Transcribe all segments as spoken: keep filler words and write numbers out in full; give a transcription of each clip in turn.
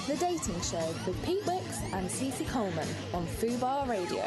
The Dating Show with Pete Wicks and Cece Coleman on Fubar Radio.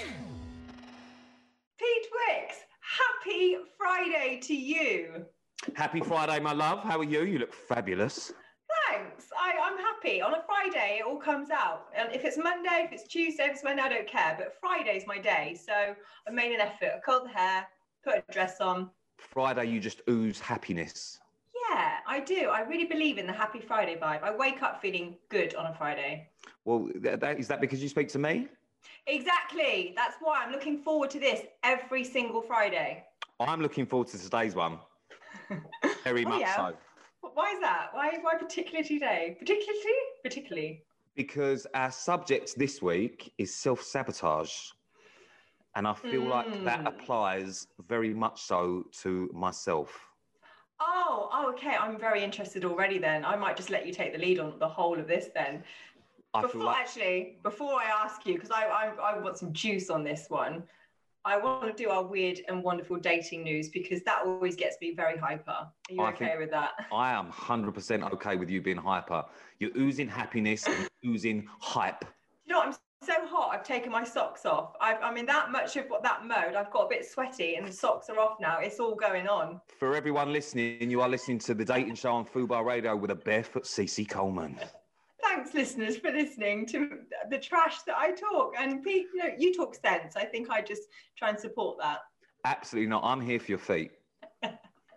Pete Wicks, happy Friday to you. Happy Friday, my love. How are you? You look fabulous. Thanks. I, I'm happy. On a Friday, it all comes out. And if it's Monday, if it's Tuesday, if it's Monday, I don't care. But Friday's my day. So I made an effort. I curled the hair, put a dress on. Friday, you just ooze happiness. Yeah, I do. I really believe in the happy Friday vibe. I wake up feeling good on a Friday. Well, th- that, is that because you speak to me? Exactly. That's why I'm looking forward to this every single Friday. I'm looking forward to today's one. Very oh, much yeah. so. Why is that? Why, why particularly today? Particularly? Particularly? Because our subject this week is self-sabotage. And I feel mm. like that applies very much so to myself. Oh, oh, okay. I'm very interested already then. I might just let you take the lead on the whole of this then. I before, feel like... Actually, before I ask you, because I, I, I want some juice on this one, I want to do our weird and wonderful dating news because that always gets me very hyper. Are you I okay with that? I am one hundred percent okay with you being hyper. You're oozing happiness and oozing hype. You know what? I'm so hot, I've taken my socks off. I've, I'm in that much of that mode. I've got a bit sweaty and the socks are off now. It's all going on. For everyone listening, you are listening to The Dating Show on Fubar Radio with a barefoot Cece Coleman. Thanks, listeners, for listening to the trash that I talk. And Pete, you know, you talk sense. I think I just try and support that. Absolutely not. I'm here for your feet. So,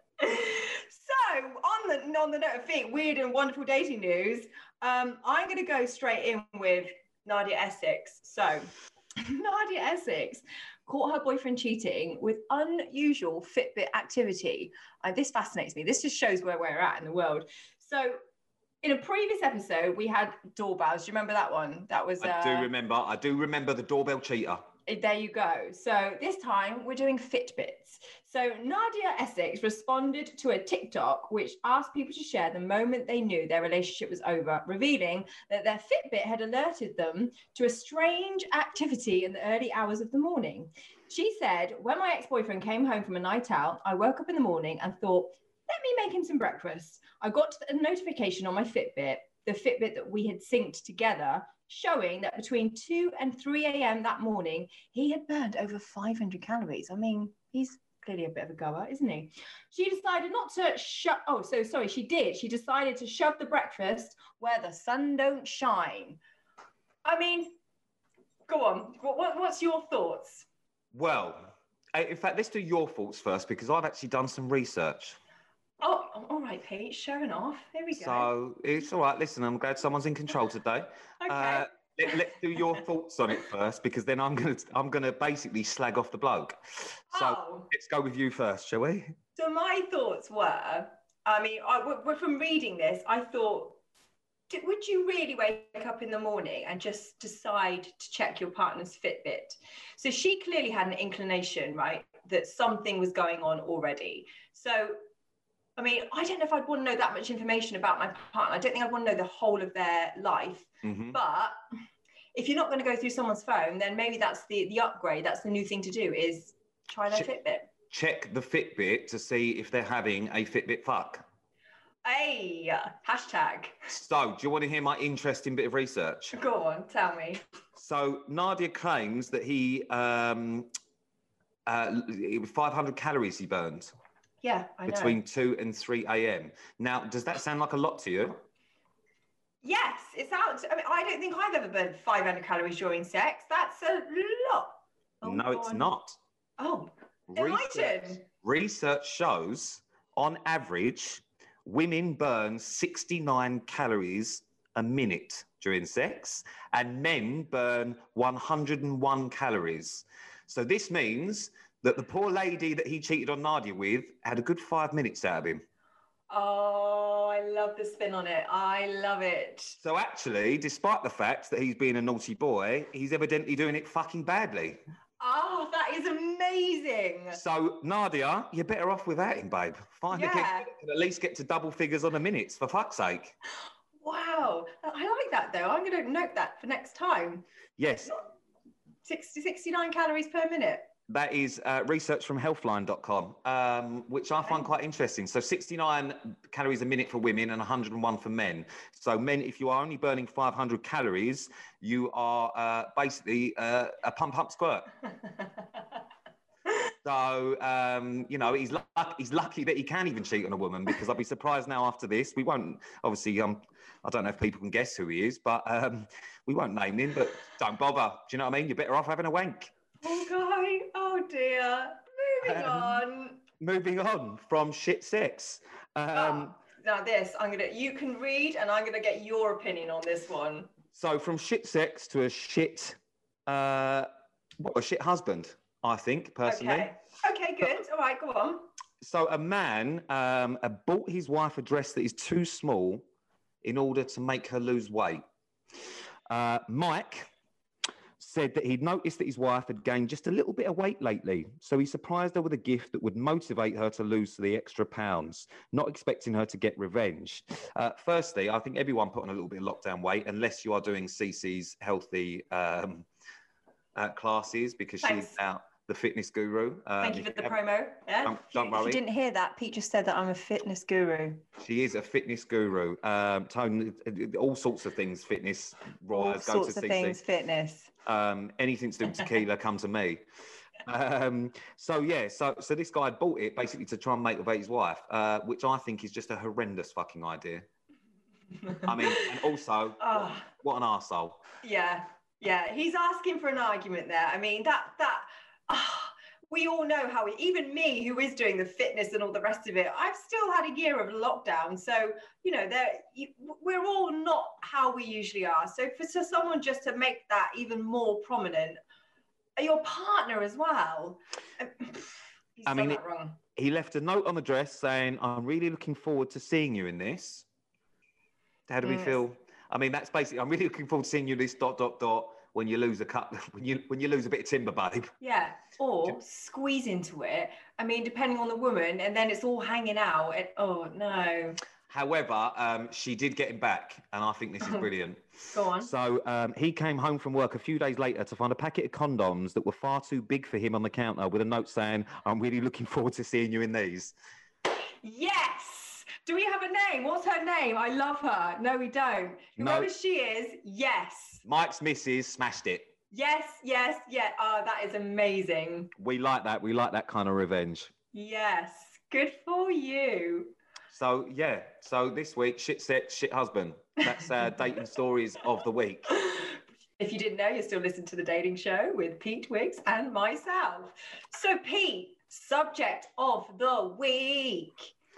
on the, on the note of feet, weird and wonderful dating news, um, I'm going to go straight in with Nadia Essex. So, Nadia Essex caught her boyfriend cheating with unusual Fitbit activity. Uh, this fascinates me. This just shows where we're at in the world. So, in a previous episode, we had doorbells. Do you remember that one? That was. I uh, do remember. I do remember the doorbell cheater. There you go. So this time we're doing Fitbits. So Nadia Essex responded to a TikTok which asked people to share the moment they knew their relationship was over, revealing that their Fitbit had alerted them to a strange activity in the early hours of the morning. She said, when my ex-boyfriend came home from a night out, I woke up in the morning and thought, let me make him some breakfast. I got a notification on my Fitbit, the Fitbit that we had synced together, showing that between two and three a.m. that morning, he had burned over five hundred calories. I mean, he's clearly a bit of a goer, isn't he? She decided not to shove, oh, so sorry, she did. She decided to shove the breakfast where the sun don't shine. I mean, go on. What, what, what's your thoughts? Well, in fact, let's do your thoughts first because I've actually done some research. Oh, all right, Pete, showing off. There we go. So it's all right. Listen, I'm glad someone's in control today. Okay. Uh, let, let's do your thoughts on it first, because then I'm gonna I'm gonna basically slag off the bloke. So oh. let's go with you first, shall we? So my thoughts were, I mean, I, from reading this, I thought, would you really wake up in the morning and just decide to check your partner's Fitbit? So she clearly had an inclination, right, that something was going on already. So. I mean, I don't know if I'd want to know that much information about my partner. I don't think I'd want to know the whole of their life. Mm-hmm. But if you're not going to go through someone's phone, then maybe that's the, the upgrade. That's the new thing to do is try their Ch- Fitbit. Check the Fitbit to see if they're having a Fitbit fuck. Hey, hashtag. So, do you want to hear my interesting bit of research? Go on, tell me. So, Nadia claims that he, um, uh, five hundred calories he burned. Yeah, I know. Between two and three a.m. Now, does that sound like a lot to you? Yes, it sounds. I mean, I don't think I've ever burned five hundred calories during sex. That's a lot. Oh, no, it's not. Oh, research, enlighten. Research shows, on average, women burn sixty-nine calories a minute during sex, and men burn one hundred one calories. So this means that the poor lady that he cheated on Nadia with had a good five minutes out of him. Oh, I love the spin on it. I love it. So actually, despite the fact that he's being a naughty boy, he's evidently doing it fucking badly. Oh, that is amazing. So, Nadia, you're better off without him, babe. Find yeah. a kid who can at least get to double figures on the minutes, for fuck's sake. Wow. I like that, though. I'm going to note that for next time. Yes. sixty, sixty-nine calories per minute. That is uh, research from healthline dot com, um, which I find quite interesting. So sixty-nine calories a minute for women and one hundred and one for men. So men, if you are only burning five hundred calories, you are uh, basically uh, a pump, pump, squirt. So, um, you know, he's, luck- he's lucky that he can even cheat on a woman, because I'll be surprised now after this. We won't, obviously, um, I don't know if people can guess who he is, but um, we won't name him, but don't bother. Do you know what I mean? You're better off having a wank. Oh, guy. Oh, dear. Moving Um, on. Moving on from shit sex. Um, Oh, now this, I'm going to, you can read and I'm going to get your opinion on this one. So from shit sex to a shit, uh, what, a shit husband, I think, personally. Okay. Okay, good. All right, go on. So a man um, uh, bought his wife a dress that is too small in order to make her lose weight. Uh, Mike said that he'd noticed that his wife had gained just a little bit of weight lately. So he surprised her with a gift that would motivate her to lose the extra pounds, not expecting her to get revenge. Uh, firstly, I think everyone put on a little bit of lockdown weight, unless you are doing Cece's healthy um, uh, classes, because Thanks. she's now the fitness guru. Um, Thank you for the have- promo. Yeah. Don't, don't If worry. you didn't hear that, Pete just said that I'm a fitness guru. She is a fitness guru. Um, Tone, all sorts of things, fitness, All rise, go sorts to of C C. things, fitness. Um, anything to do with tequila, come to me. Um, so yeah, so so this guy bought it basically to try and motivate his wife, uh, which I think is just a horrendous fucking idea. I mean, and also, Oh. what, what an arsehole. Yeah, yeah. He's asking for an argument there. I mean, that that ah, we all know how. We, even me, who is doing the fitness and all the rest of it, I've still had a year of lockdown. So you know, there we're all not how we usually are. So for so someone just to make that even more prominent, your partner as well. He's I done mean, that wrong. He left a note on the dress saying, "I'm really looking forward to seeing you in this." How do we Mm. feel? I mean, that's basically, I'm really looking forward to seeing you in this dot dot dot when you lose a cut, when you when you lose a bit of timber, babe. Yeah, or squeeze into it. I mean, depending on the woman, and then it's all hanging out. And, oh no. However, um, she did get him back, and I think this is brilliant. Go on. So um, he came home from work a few days later to find a packet of condoms that were far too big for him on the counter, with a note saying, "I'm really looking forward to seeing you in these." Yes. Do we have a name? What's her name? I love her. No, we don't. No. Whoever she is, yes. Mike's missus smashed it. Yes, yes, yeah. Oh, that is amazing. We like that. We like that kind of revenge. Yes. Good for you. So yeah. So this week, shit set, shit husband. That's uh, dating stories of the week. If you didn't know, you're still listening to The Dating Show with Pete Wiggs and myself. So, Pete, subject of the week,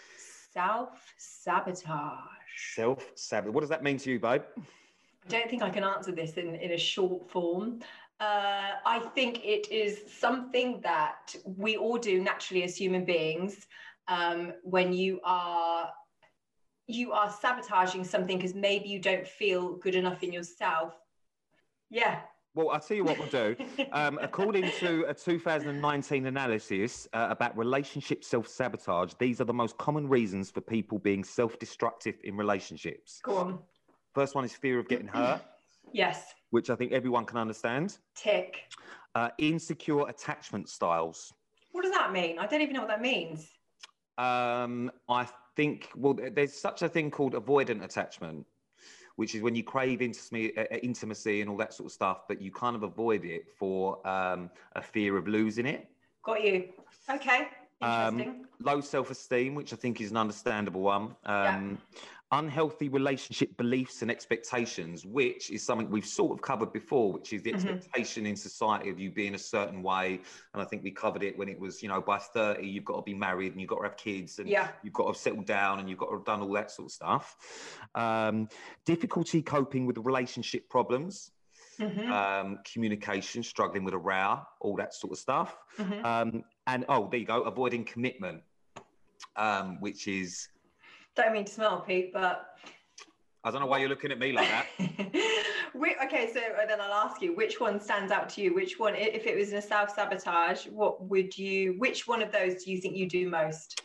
self-sabotage. Self-sabotage. What does that mean to you, babe? I don't think I can answer this in, in a short form. Uh, I think it is something that we all do naturally as human beings. Um, when you are you are sabotaging something because maybe you don't feel good enough in yourself. Yeah. Well, I'll tell you what we'll do. Um, according to a two thousand nineteen analysis uh, about relationship self-sabotage, these are the most common reasons for people being self-destructive in relationships. Go on. First one is fear of getting hurt, Yes. which I think everyone can understand. Tick. Uh, insecure attachment styles. What does that mean? I don't even know what that means. Um, I think, well, there's such a thing called avoidant attachment, which is when you crave intimacy, uh, intimacy and all that sort of stuff, but you kind of avoid it for um, a fear of losing it. Got you. Okay. Interesting. Um, low self-esteem, which I think is an understandable one. Um, Yeah. Unhealthy relationship beliefs and expectations, which is something we've sort of covered before, which is the Mhm. expectation in society of you being a certain way. And I think we covered it when it was, you know, by thirty, you've got to be married and you've got to have kids and Yeah. you've got to settle down and you've got to have done all that sort of stuff. Um, difficulty coping with relationship problems. Mhm. Um, communication, struggling with a row, all that sort of stuff. Mhm. Um, and oh, there you go, avoiding commitment, um, which is, Don't mean to smell, Pete, but I don't know why you're looking at me like that. Wait, okay, so then I'll ask you, which one stands out to you? Which one, i- if it was in a self-sabotage, what would you, which one of those do you think you do most?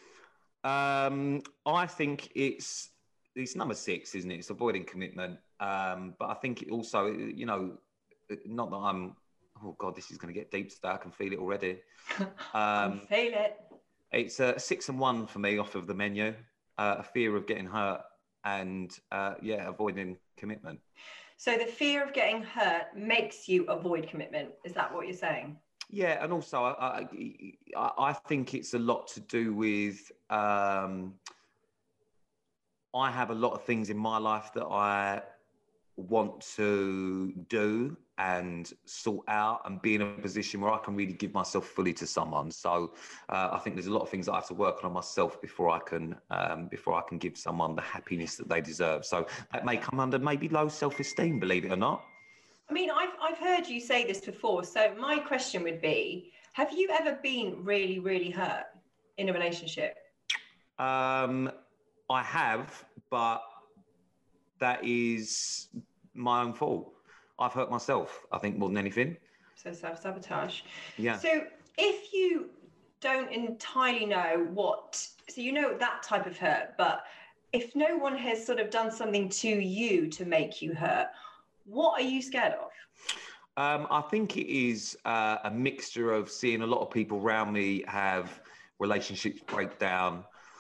Um, I think it's it's number six, isn't it? It's avoiding commitment. Um, but I think it also, you know, not that I'm oh God, this is going to get deep today. I can feel it already. I Um, feel it. it's a six and one for me off of the menu. Uh, a fear of getting hurt and, uh, yeah, avoiding commitment. So the fear of getting hurt makes you avoid commitment. Is that what you're saying? Yeah, and also I, I, I think it's a lot to do with, um, I have a lot of things in my life that I want to do and sort out and be in a position where I can really give myself fully to someone. So uh, I think there's a lot of things that I have to work on myself before I can um, before I can give someone the happiness that they deserve. So that may come under maybe low self-esteem, believe it or not. I mean, I've, I've heard you say this before. So my question would be, have you ever been really, really hurt in a relationship? Um, I have, but that is my own fault. I've hurt myself, I think, more than anything. So self-sabotage. Yeah. So if you don't entirely know what, so you know that type of hurt, but if no one has sort of done something to you to make you hurt, what are you scared of? Um, I think it is uh, a mixture of seeing a lot of people around me have relationships break down,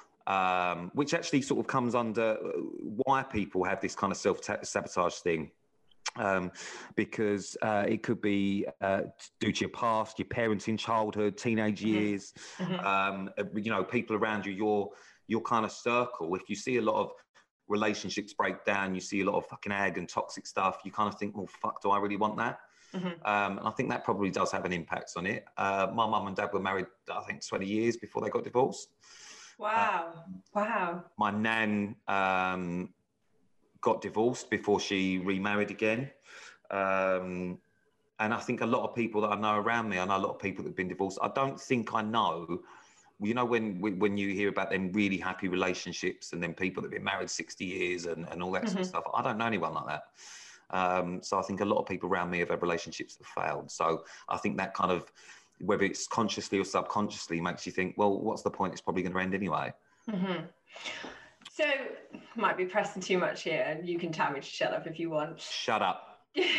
um, which actually sort of comes under why people have this kind of self-sabotage thing. Um, because uh, it could be uh, due to your past, your parenting, childhood, teenage years, Mm-hmm. um, you know, people around you, your your kind of circle. If you see a lot of relationships break down, you see a lot of fucking ag and toxic stuff, you kind of think, well, fuck, do I really want that? Mm-hmm. Um, and I think that probably does have an impact on it. Uh, my mum and dad were married, I think, twenty years before they got divorced. Wow. Uh, wow. My nan um, got divorced before she remarried again. Um, and I think a lot of people that I know around me, I know a lot of people that have been divorced. I don't think I know, you know, when when you hear about them really happy relationships and then people that have been married sixty years and, and all that Mm-hmm. sort of stuff, I don't know anyone like that. Um, so I think a lot of people around me have had relationships that failed. So I think that kind of, whether it's consciously or subconsciously, makes you think, well, what's the point? It's probably going to end anyway. Mm-hmm. So, might be pressing too much here, and you can tell me to shut up if you want. Shut up.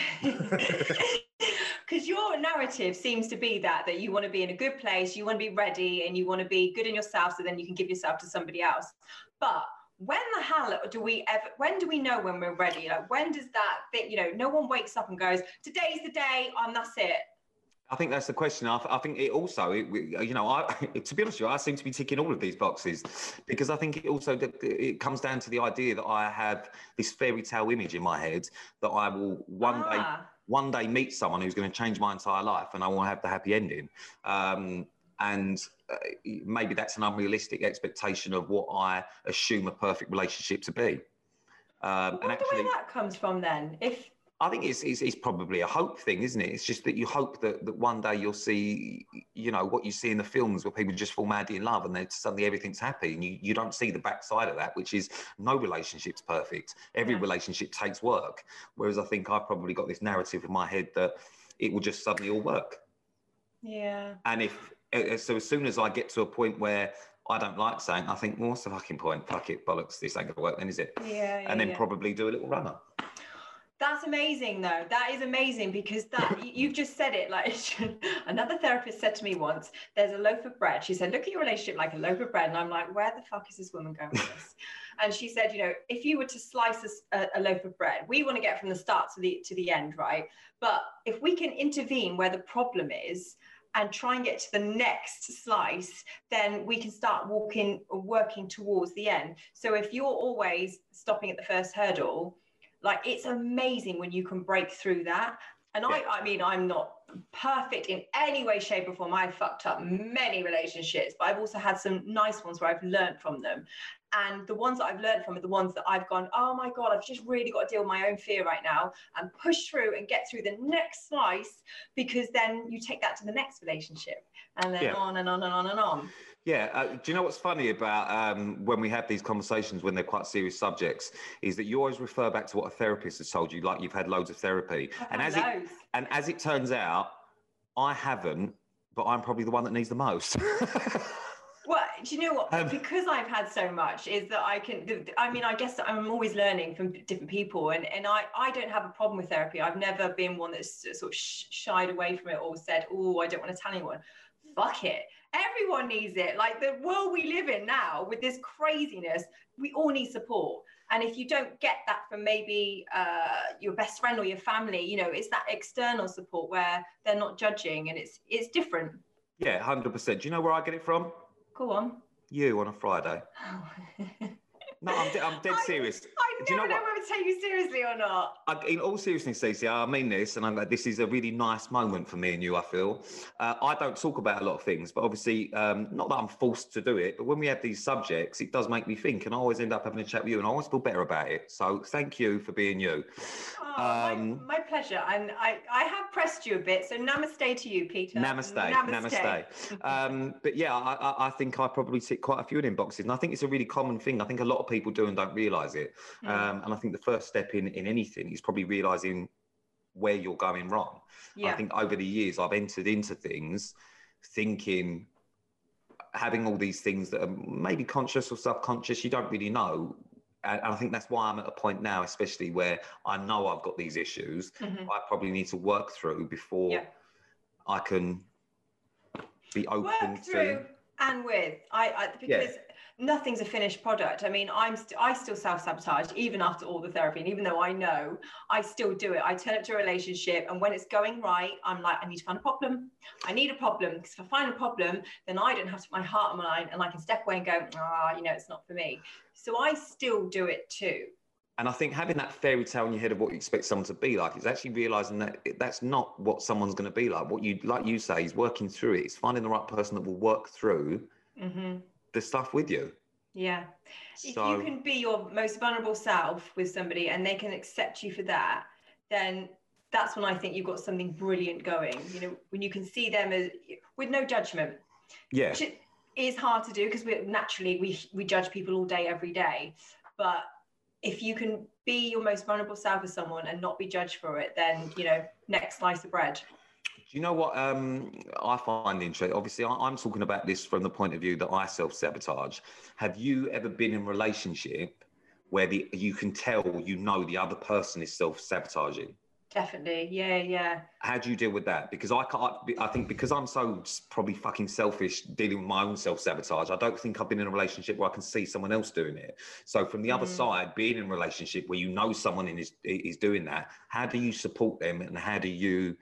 Because your narrative seems to be that that you want to be in a good place, you want to be ready, and you want to be good in yourself, so then you can give yourself to somebody else. But when the hell do we ever? When do we know when we're ready? Like, when does that thing? You know, no one wakes up and goes, "Today's the day," and that's it. I think that's the question. I, I think it also, it, you know, I, to be honest with you, I seem to be ticking all of these boxes because I think it also, it comes down to the idea that I have this fairy tale image in my head that I will one Ah. day, one day meet someone who's going to change my entire life and I will have the happy ending. Um, and uh, maybe that's an unrealistic expectation of what I assume a perfect relationship to be. Um, I and wonder actually, where that comes from then. If I think it's, it's, it's probably a hope thing, isn't it? It's just that you hope that, that one day you'll see, you know, what you see in the films where people just fall madly in love and then suddenly everything's happy. And you, you don't see the backside of that, which is no relationship's perfect. Every Yeah. relationship takes work. Whereas I think I've probably got this narrative in my head that it will just suddenly all work. yeah. And if, so as soon as I get to a point where I don't like something, I think, well, what's the fucking point? Fuck it, bollocks, this ain't gonna work then, is it? Yeah, yeah, and then yeah. probably do a little runner. That's amazing, though. That is amazing because that you- you've just said it. Like another therapist said to me once, "There's a loaf of bread." She said, "Look at your relationship like a loaf of bread," and I'm like, "Where the fuck is this woman going with this?" And she said, "You know, if you were to slice a, a loaf of bread, we want to get from the start to the to the end, right? But if we can intervene where the problem is and try and get to the next slice, then we can start walking or working towards the end. So if you're always stopping at the first hurdle." Like, it's amazing when you can break through that. And I, I mean, I'm not perfect in any way, shape or form. I've fucked up many relationships, but I've also had some nice ones where I've learned from them. And the ones that I've learned from are the ones that I've gone, oh my God, I've just really got to deal with my own fear right now and push through and get through the next slice, because then you take that to the next relationship and then Yeah. on and on and on and on. Yeah, uh, do you know what's funny about um, when we have these conversations when they're quite serious subjects is that you always refer back to what a therapist has told you, like you've had loads of therapy. I've and had as loads. it and as it turns out, I haven't, but I'm probably the one that needs the most. Well, do you know what? Um, because I've had so much, is that I can. I mean, I guess I'm always learning from different people, and and I I don't have a problem with therapy. I've never been one that's sort of shied away from it or said, oh, I don't want to tell anyone. Fuck it. Everyone needs it. Like the world we live in now with this craziness, we all need support. And if you don't get that from maybe uh, your best friend or your family, you know, it's that external support where they're not judging, and it's it's different. Yeah, one hundred percent. Do you know where I get it from? Go on. You on a Friday. No, I'm, de- I'm dead I, serious. I Do you never know know what? whether to take you seriously or not. I, in all seriousness, Stacey, I mean this, and I'm, this is a really nice moment for me and you, I feel. Uh, I don't talk about a lot of things, but obviously, um, not that I'm forced to do it, but when we have these subjects, it does make me think, and I always end up having a chat with you, and I always feel better about it. So thank you for being you. Oh, Um, my, my pleasure. And I, I have pressed you a bit, so namaste to you, Peter. Namaste, namaste. um, but yeah, I, I, I think I probably tick quite a few inboxes, and I think it's a really common thing. I think a lot of people do and don't realise it. Mm. Um, and I think the first step in, in anything is probably realising where you're going wrong. Yeah. I think over the years I've entered into things thinking, having all these things that are maybe conscious or subconscious, you don't really know. And I think that's why I'm at a point now, especially where I know I've got these issues, Mm-hmm. I probably need to work through before Yeah. I can be open Work through to. and with. I, I because Yeah. nothing's a finished product. I mean, I'm st- I still self-sabotage even after all the therapy, and even though I know, I still do it. I turn it to a relationship, and when it's going right, I'm like, I need to find a problem. I need a problem, because if I find a problem, then I don't have to put my heart on mine, and I can step away and go, ah, you know, it's not for me. So I still do it too. And I think having that fairy tale in your head of what you expect someone to be like is actually realizing that it, that's not what someone's going to be like. What you, like you say, is working through it. It's finding the right person that will work through Mm-hmm. the stuff with you. Yeah. So, If you can be your most vulnerable self with somebody and they can accept you for that, then that's when I think you've got something brilliant going. You know, when you can see them as with no judgment. yeah, Which is hard to do because we naturally we we judge people all day, every day. But if you can be your most vulnerable self with someone and not be judged for it, then, you know, next slice of bread. do you know what um, I find interesting? Obviously, I, I'm talking about this from the point of view that I self-sabotage. Have you ever been in a relationship where the, you can tell, you know, the other person is self-sabotaging? Definitely. Yeah, yeah. How do you deal with that? Because I can't, I think because I'm so probably fucking selfish dealing with my own self-sabotage, I don't think I've been in a relationship where I can see someone else doing it. So from the Mm. other side, being in a relationship where you know someone is, is doing that, how do you support them, and how do you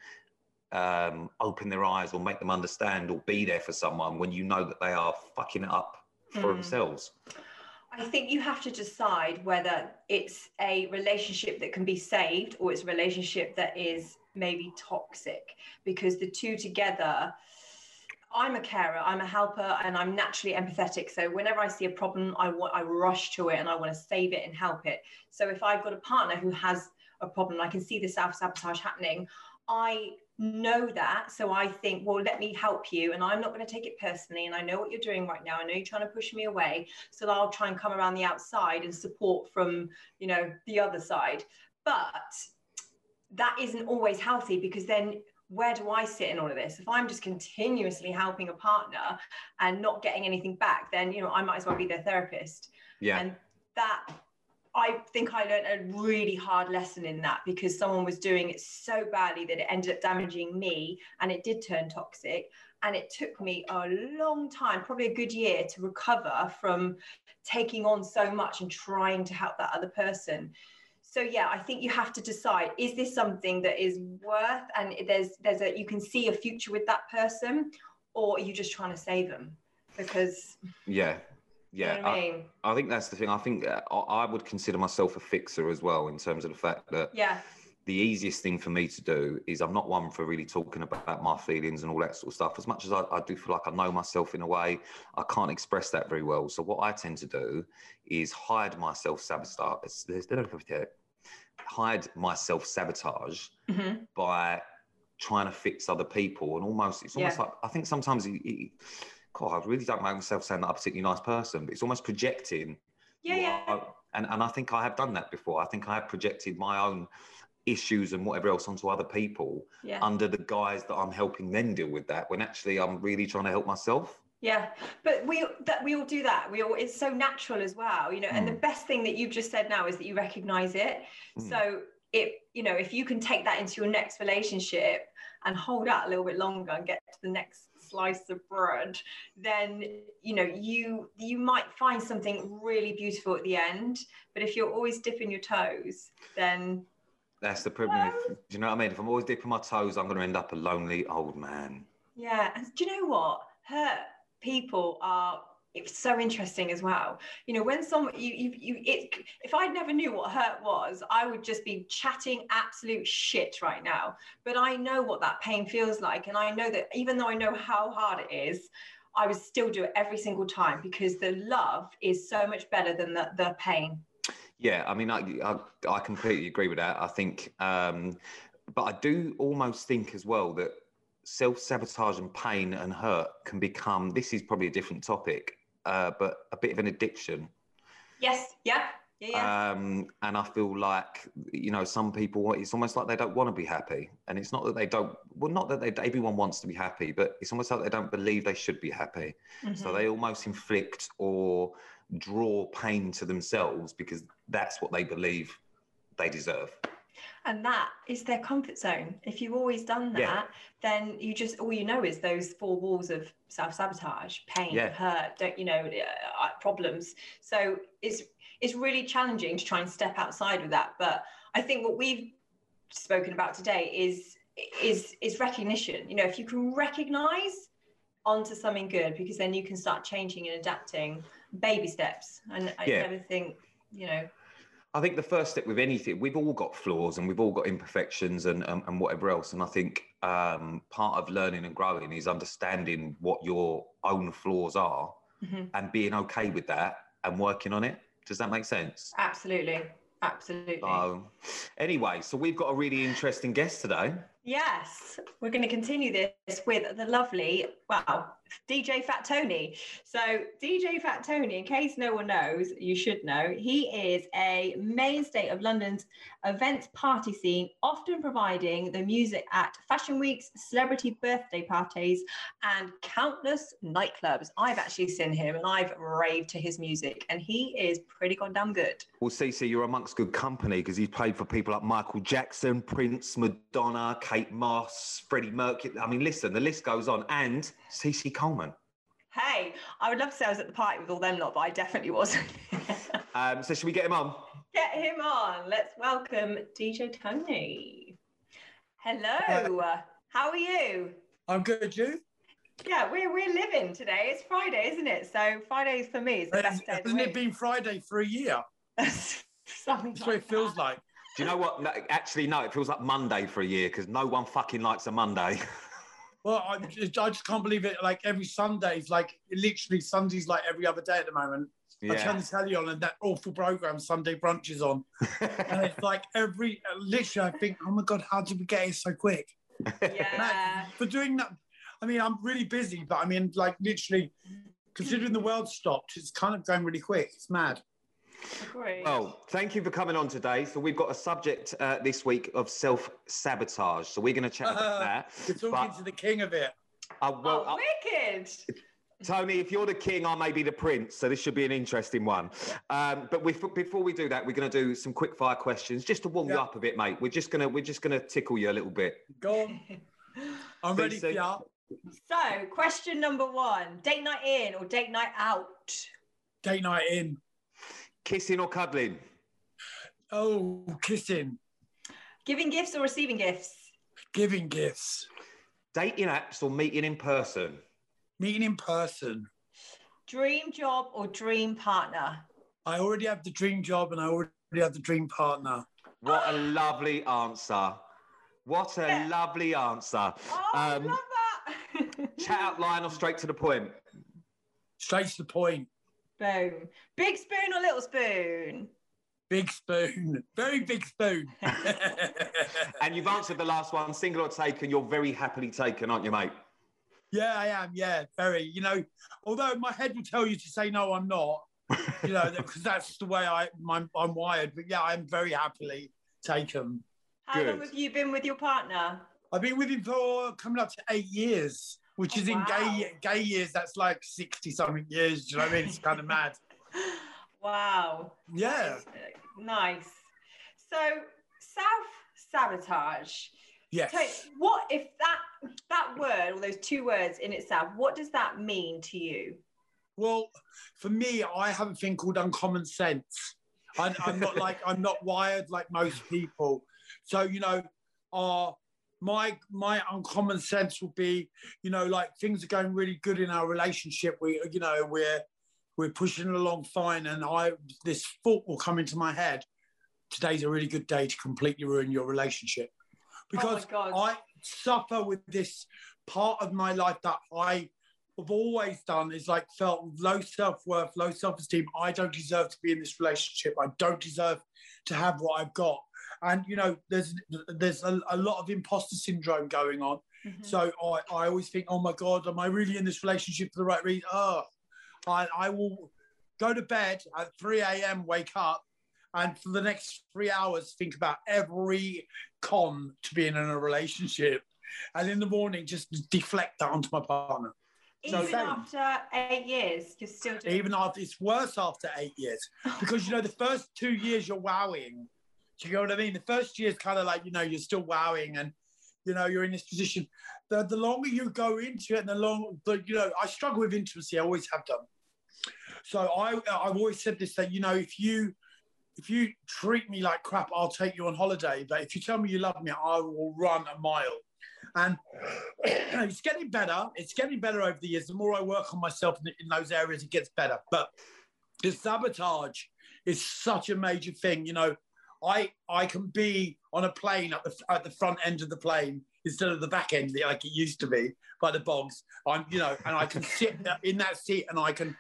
um, open their eyes or make them understand or be there for someone when you know that they are fucking it up for Mm. themselves? I think you have to decide whether it's a relationship that can be saved or it's a relationship that is maybe toxic, because the two together, I'm a carer, I'm a helper, and I'm naturally empathetic. So whenever I see a problem, I want, I rush to it and I want to save it and help it. So if I've got a partner who has a problem, I can see the self-sabotage happening, I know that. So I think, well, let me help you, and I'm not going to take it personally, and I know what you're doing right now. I know you're trying to push me away, so I'll try and come around the outside and support from, you know, the other side. But that isn't always healthy, because then where do I sit in all of this? If I'm just continuously helping a partner and not getting anything back, then, you know, I might as well be their therapist. Yeah. And that, I think I learned a really hard lesson in that, because someone was doing it so badly that it ended up damaging me, and it did turn toxic. And it took me a long time, probably a good year, to recover from taking on so much and trying to help that other person. So yeah, I think you have to decide, is this something that is worth, and there's there's a you can see a future with that person, or are you just trying to save them? Because Yeah. Yeah, you know what I mean? I, I think that's the thing. I think uh, I, I would consider myself a fixer as well, in terms of the fact that Yeah. the easiest thing for me to do is, I'm not one for really talking about my feelings and all that sort of stuff. As much as I, I do feel like I know myself in a way, I can't express that very well. So what I tend to do is hide my self-sabotage, hide my self-sabotage Mm-hmm. by trying to fix other people. And almost, it's almost Yeah. like, I think sometimes, it, it, God, I really don't make myself sound like a particularly nice person, but it's almost projecting. Yeah, you yeah. are- and, and I think I have done that before. I think I have projected my own issues and whatever else onto other people Yeah. under the guise that I'm helping them deal with that, when actually I'm really trying to help myself. Yeah, but we that we all do that. We all it's so natural as well, you know. And Mm. the best thing that you've just said now is that you recognise it. Mm. So it, you know, if you can take that into your next relationship and hold out a little bit longer and get to the next slice of bread, then you know you you might find something really beautiful at the end. But if you're always dipping your toes, then that's the problem. No. If, do you know what I mean? If I'm always dipping my toes, I'm going to end up a lonely old man. yeah. And do you know what? Hurt people are. It's so interesting as well. You know, when someone you you you it. If I never knew what hurt was, I would just be chatting absolute shit right now. But I know what that pain feels like, and I know that even though I know how hard it is, I would still do it every single time because the love is so much better than the the pain. Yeah, I mean, I, I, I completely agree with that. I think, um, but I do almost think as well that self-sabotage and pain and hurt can become, this is probably a different topic, uh, but a bit of an addiction. Yes, yeah, yeah, yeah. Um, and I feel like, you know, some people, it's almost like they don't want to be happy. And it's not that they don't, well, not that they, everyone wants to be happy, but it's almost like they don't believe they should be happy. Mm-hmm. So they almost inflict or draw pain to themselves because that's what they believe they deserve. And that is their comfort zone. If you've always done that, Yeah. then you just, all you know is those four walls of self-sabotage, pain, Yeah. hurt, don't, you know, uh, problems. So it's, it's really challenging to try and step outside of that. But I think what we've spoken about today is, is, is recognition. You know, if you can recognize onto something good, because then you can start changing and adapting, baby steps. And I Yeah. never think, you know, I think the first step with anything, we've all got flaws and we've all got imperfections and and, and whatever else. And I think um, part of learning and growing is understanding what your own flaws are mm-hmm. and being okay with that and working on it. Does that make sense? Absolutely. Absolutely. So, anyway, so we've got a really interesting guest today. Yes, we're going to continue this with the lovely, wow, D J Fat Tony. So D J Fat Tony, in case no one knows, you should know, he is a mainstay of London's events party scene, often providing the music at fashion weeks, celebrity birthday parties, and countless nightclubs. I've actually seen him and I've raved to his music, and he is pretty goddamn good. Well, Cece, you're amongst good company because he's played for people like Michael Jackson, Prince, Madonna, Kate Moss, Freddie Mercury. I mean, listen, the list goes on. And Cece Coleman. Hey, I would love to say I was at the party with all them lot, but I definitely wasn't. um, so should we get him on? Get him on. Let's welcome D J Tony. Hello. Uh, How are you? I'm good, you? Yeah, we're we're living today. It's Friday, isn't it? So Fridays for me is the best day of the Hasn't it week. been Friday for a year? Something That's like what it feels that. like. Do you know what? No, actually, no, it feels like Monday for a year because no one fucking likes a Monday. Well, I just, I just can't believe it. Like every Sunday, it's like literally Sunday's like every other day at the moment. I Yeah. turn the telly on and that awful program Sunday Brunch is on, and it's like every literally. I think, oh my god, how did we get here so quick? Yeah. Man, for doing that, I mean, I'm really busy, but I mean, like literally, considering the world stopped, it's kind of going really quick. It's mad. Great. Well, thank you for coming on today. So we've got a subject uh, this week of self-sabotage. So we're going to chat about Uh, that. You're talking But, to the king of it. uh, well, oh, uh, wicked. Tony, if you're the king, I may be the prince. So this should be an interesting one. Um, but we, before we do that, we're going to do some quick fire questions just to warm you Yeah. up a bit, mate. We're just going to we're just going to tickle you a little bit. Go on. I'm ready for Decent. ya. So, question number one: date night in or date night out? Date night in. Kissing or cuddling? Oh, kissing. Giving gifts or receiving gifts? Giving gifts. Dating apps or meeting in person? Meeting in person. Dream job or dream partner? I already have the dream job and I already have the dream partner. What a lovely answer. What a Yeah. lovely answer. Oh, I Um, love that. Chat out line or straight to the point? Straight to the point. Boom. Big spoon or little spoon? Big spoon. Very big spoon. And you've answered the last one, single or taken. You're very happily taken, aren't you, mate? Yeah, I am. Yeah, very. You know, although my head will tell you to say no, I'm not. You know, because that's the way I, I'm, I'm wired. But yeah, I'm very happily taken. How Good. long have you been with your partner? I've been with him for coming up to eight years. which is Oh, in wow. gay gay years, that's like sixty something years. Do you know what I mean? It's kind of mad. Wow. Yeah. Nice. So self-sabotage. Yes. Tony, what if that that word or those two words in itself, what does that mean to you? Well, for me, I have a thing called uncommon sense. I, I'm not like I'm not wired like most people. So you know, uh, my my uncommon sense will be, you know, like things are going really good in our relationship. We, you know, we're we're pushing along fine, and I this thought will come into my head. Today's a really good day to completely ruin your relationship, because oh I suffer with this part of my life that I have always done is like felt low self-worth, low self-esteem. I don't deserve to be in this relationship. I don't deserve to have what I've got. And, you know, there's there's a, a lot of imposter syndrome going on. Mm-hmm. So I, I always think, oh, my God, am I really in this relationship for the right reason? Oh, I, I will go to bed at three a.m., wake up, and for the next three hours, think about every con to being in a relationship. And in the morning, just deflect that onto my partner. Even so, after eight years, you're still doing Even after, it's worse after eight years. Because, you know, the first two years you're wowing. Do you know what I mean? The first year is kind of like, you know, you're still wowing and, you know, you're in this position. The, the longer you go into it and the longer, the, you know, I struggle with intimacy. I always have done. So I, I've always said this, that, you know, if you, if you treat me like crap, I'll take you on holiday. But if you tell me you love me, I will run a mile. And it's getting better. It's getting better over the years. The more I work on myself in, in those areas, it gets better. But the sabotage is such a major thing. You know, I I can be on a plane at the at the front end of the plane instead of the back end like it used to be by the bogs. I'm, you know, and I can sit in that seat and I can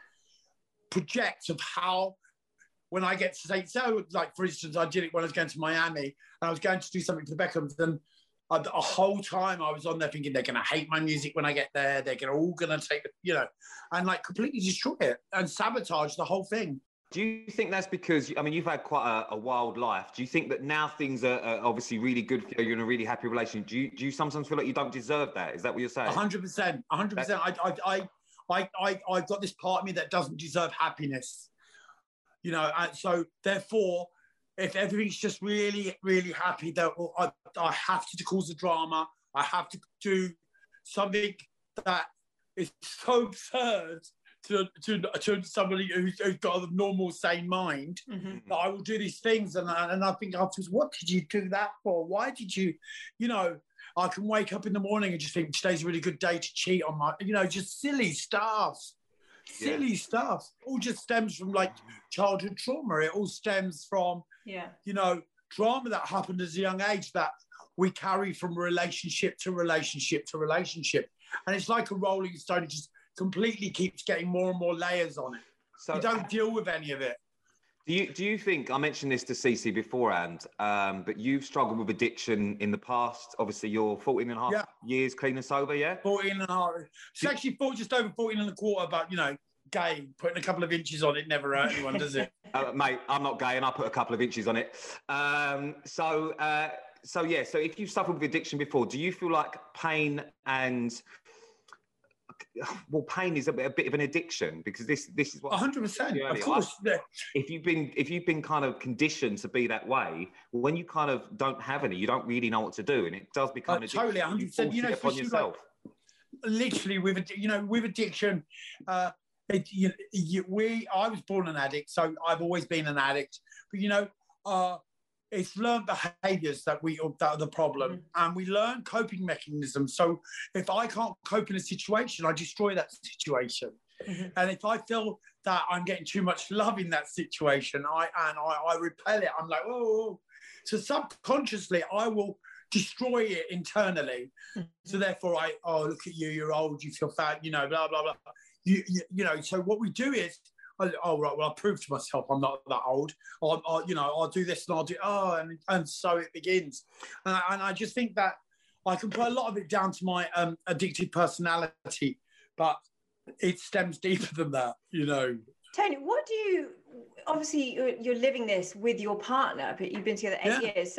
project of how. When I get to say, so like, for instance, I did it when I was going to Miami and I was going to do something for the Beckhams. And a, a whole time I was on there thinking they're going to hate my music when I get there. They're gonna, all going to take, you know, and like completely destroy it and sabotage the whole thing. Do you think that's because, I mean, you've had quite a, a wild life. Do you think that now things are, are obviously really good for you, you're in a really happy relationship? Do you, do you sometimes feel like you don't deserve that? Is that what you're saying? A hundred percent, a hundred percent. I, I, I, I, I've got this part of me that doesn't deserve happiness. You know, and so therefore, if everything's just really, really happy, that I, I have to cause a drama. I have to do something that is so absurd to to, to somebody who's, who's got a normal, sane mind. Mm-hmm. That I will do these things, and and I think afterwards, what did you do that for? Why did you, you know? I can wake up in the morning and just think today's a really good day to cheat on my, you know, just silly stuff. Silly yeah. stuff. It all just stems from like childhood trauma. It all stems from, yeah. you know, trauma that happened as a young age that we carry from relationship to relationship to relationship. And it's like a rolling stone. It just completely keeps getting more and more layers on it. So you don't deal with any of it. Do you, do you think, I mentioned this to Cece beforehand, um, but you've struggled with addiction in the past. Obviously, you're fourteen and a half yeah. years clean and sober, yeah? fourteen and a half. It's actually just over fourteen and a quarter, but, you know, gay. Putting a couple of inches on it never hurt anyone, does it? Uh, mate, I'm not gay and I put a couple of inches on it. Um, so, uh, so, yeah, so if you've suffered with addiction before, do you feel like pain and... Well, pain is a bit, a bit of an addiction because this this is what one hundred percent of course. Yeah. If you've been if you've been kind of conditioned to be that way, when you kind of don't have any, you don't really know what to do, and it does become uh, totally one hundred percent. You, you know, upon yourself. Like, literally with you know with addiction, uh, it, you, you, we I was born an addict, so I've always been an addict. But you know, uh, it's learned behaviours that we that are the problem, mm-hmm. and we learn coping mechanisms. So if I can't cope in a situation, I destroy that situation. Mm-hmm. And if I feel that I'm getting too much love in that situation, I and I, I repel it. I'm like, oh. So subconsciously, I will destroy it internally. Mm-hmm. So therefore, I oh look at you, you're old, you feel fat, you know, blah blah blah. You you, you know. So what we do is. Oh, right, well, I'll prove to myself I'm not that old. I'll, I'll, you know, I'll do this and I'll do, oh, and, and so it begins. And I, and I just think that I can put a lot of it down to my um, addicted personality, but it stems deeper than that, you know. Tony, what do you, obviously you're, you're living this with your partner, but you've been together eight yeah. years. So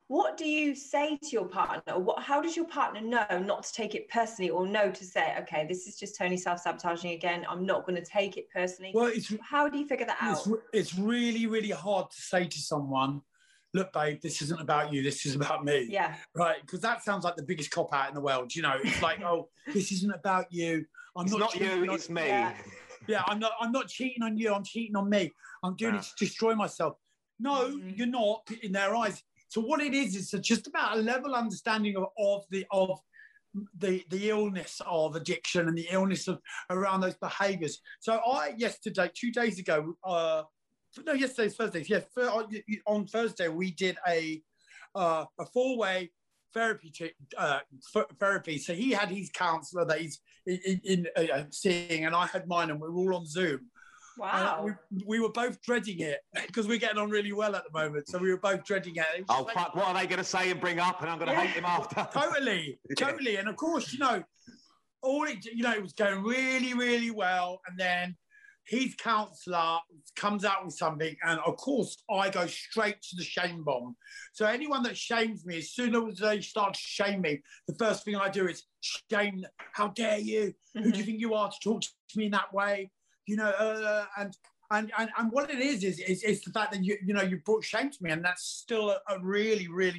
what do you say to your partner? What, how does your partner know not to take it personally, or know to say, okay, this is just Tony self-sabotaging again, I'm not going to take it personally? Well, it's how do you figure that out? It's, it's really, really hard to say to someone, look, babe, this isn't about you, this is about me. Yeah. Right? Because that sounds like the biggest cop-out in the world. You know, it's like, oh, this isn't about you. I'm It's not, not you, on, it's me. Yeah. Yeah, I'm not I'm not cheating on you, I'm cheating on me. I'm doing Yeah. it to destroy myself. No, Mm-hmm. you're not, in their eyes. So what it is, is just about a level understanding of, of the of the the illness of addiction and the illness of around those behaviours. So I yesterday, two days ago, uh, no, yesterday's Thursday. Yeah, on Thursday we did a uh, a four way therapy t- uh, therapy. So he had his counsellor that he's in, in uh, seeing, and I had mine, and we were all on Zoom. Wow. Uh, we, we were both dreading it because we're getting on really well at the moment. So we were both dreading it. It was Oh, like, fuck, what are they going to say and bring up? And I'm going to Yeah. hate him after. totally, totally. And of course, you know, all it, you know, it was going really, really well. And then his counsellor comes out with something, and of course, I go straight to the shame bomb. So anyone that shames me, as soon as they start to shame me, the first thing I do is shame. How dare you? Mm-hmm. Who do you think you are to talk to me in that way? You know, uh, and, and and and what it is is is, is the fact that you you know you brought shame to me, and that's still a, a really really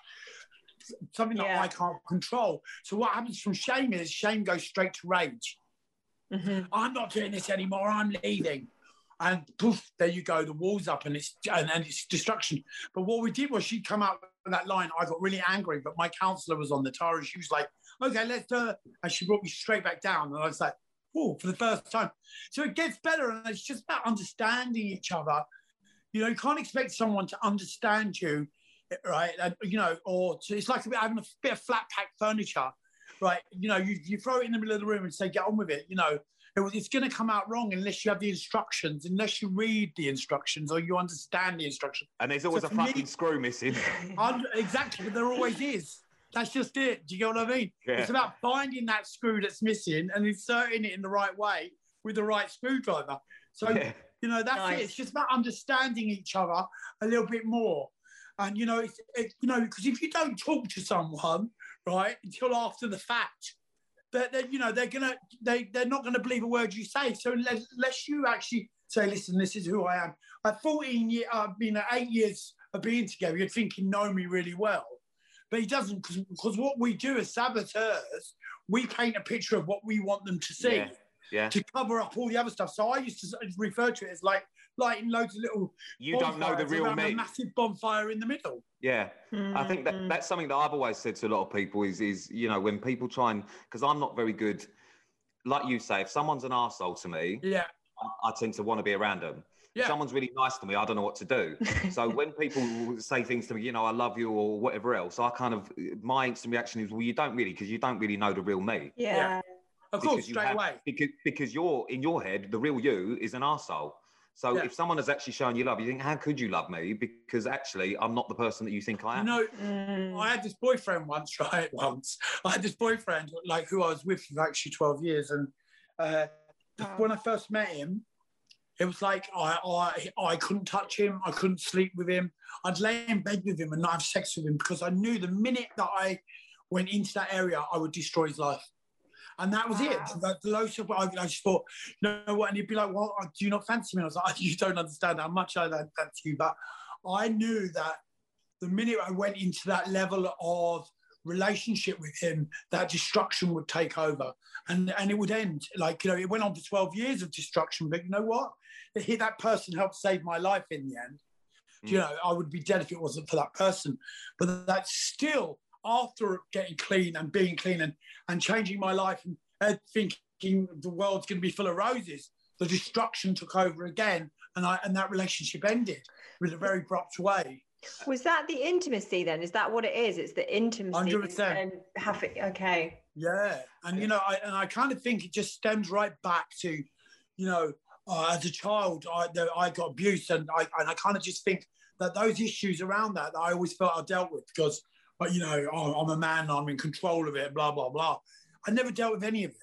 something that Yeah. I can't control. So what happens from shame is shame goes straight to rage. Mm-hmm. I'm not doing this anymore. I'm leaving, and poof, there you go. The wall's up, and it's and, and it's destruction. But what we did was she'd come out with that line. I got really angry, but my counsellor was on the Tara, and she was like, "Okay, let's do it," and she brought me straight back down, and I was like, oh, for the first time. So it gets better, and it's just about understanding each other. You know, you can't expect someone to understand you, right? And, you know, or to, it's like having a bit of flat pack furniture, right? You know, you, you throw it in the middle of the room and say, get on with it. You know, it, it's going to come out wrong unless you have the instructions, unless you read the instructions or you understand the instructions. And there's always So a for me- fucking screw missing. I'm- exactly, but there always is. That's just it. Do you get what I mean? Yeah. It's about finding that screw that's missing and inserting it in the right way with the right screwdriver. So, Yeah. you know, that's Nice. it. It's just about understanding each other a little bit more. And, you know, it's, it, you know, because if you don't talk to someone, right, until after the fact, that they're, you know, they're gonna, they they're not gonna believe a word you say. So unless, unless you actually say, listen, this is who I am. At fourteen years, I've been at eight years of being together. You'd think you know me really well. But he doesn't, because what we do as saboteurs, we paint a picture of what we want them to see Yeah. Yeah. to cover up all the other stuff. So I used to refer to it as like lighting loads of little You don't know the bonfires real around me. a massive bonfire in the middle. Yeah, I think that Mm. that's something that I've always said to a lot of people is, is you know, when people try and, because I'm not very good, like you say, if someone's an arsehole to me, Yeah, I, I tend to want to be around them. Yeah. If someone's really nice to me, I don't know what to do. So when people say things to me, you know, I love you or whatever else, I kind of, my instant reaction is, well, you don't really, because you don't really know the real me. Yeah. of course, Because you straight have- away. Because, because you're, in your head, the real you is an arsehole. So Yeah. if someone has actually shown you love, you think, how could you love me? Because actually, I'm not the person that you think I You am. know, Mm. I had this boyfriend once, right? Once. I had this boyfriend, like, who I was with for actually twelve years. And uh, Wow. when I first met him, it was like I, I I couldn't touch him. I couldn't sleep with him. I'd lay in bed with him and not have sex with him because I knew the minute that I went into that area, I would destroy his life. And that was Wow. it. The, the low support, I, I just thought, you know what? And he'd be like, well, do you not fancy me? I was like, you don't understand how much I don't fancy you. But I knew that the minute I went into that level of relationship with him, that destruction would take over and, and it would end. Like, you know, it went on for twelve years of destruction, but you know what? That person helped save my life in the end. Mm. You know, I would be dead if it wasn't for that person. But that's still, after getting clean and being clean and, and changing my life and uh, thinking the world's going to be full of roses, the destruction took over again, and I and that relationship ended with a very abrupt way. Was that the intimacy then? Is that what it is? It's the intimacy. one hundred percent. And have it, okay. Yeah, and you know, I and I kind of think it just stems right back to, you know, uh, as a child, I the, I got abused, and I and I kind of just think that those issues around that that I always felt I dealt with because, but you know, oh, I'm a man, I'm in control of it, blah blah blah. I never dealt with any of it.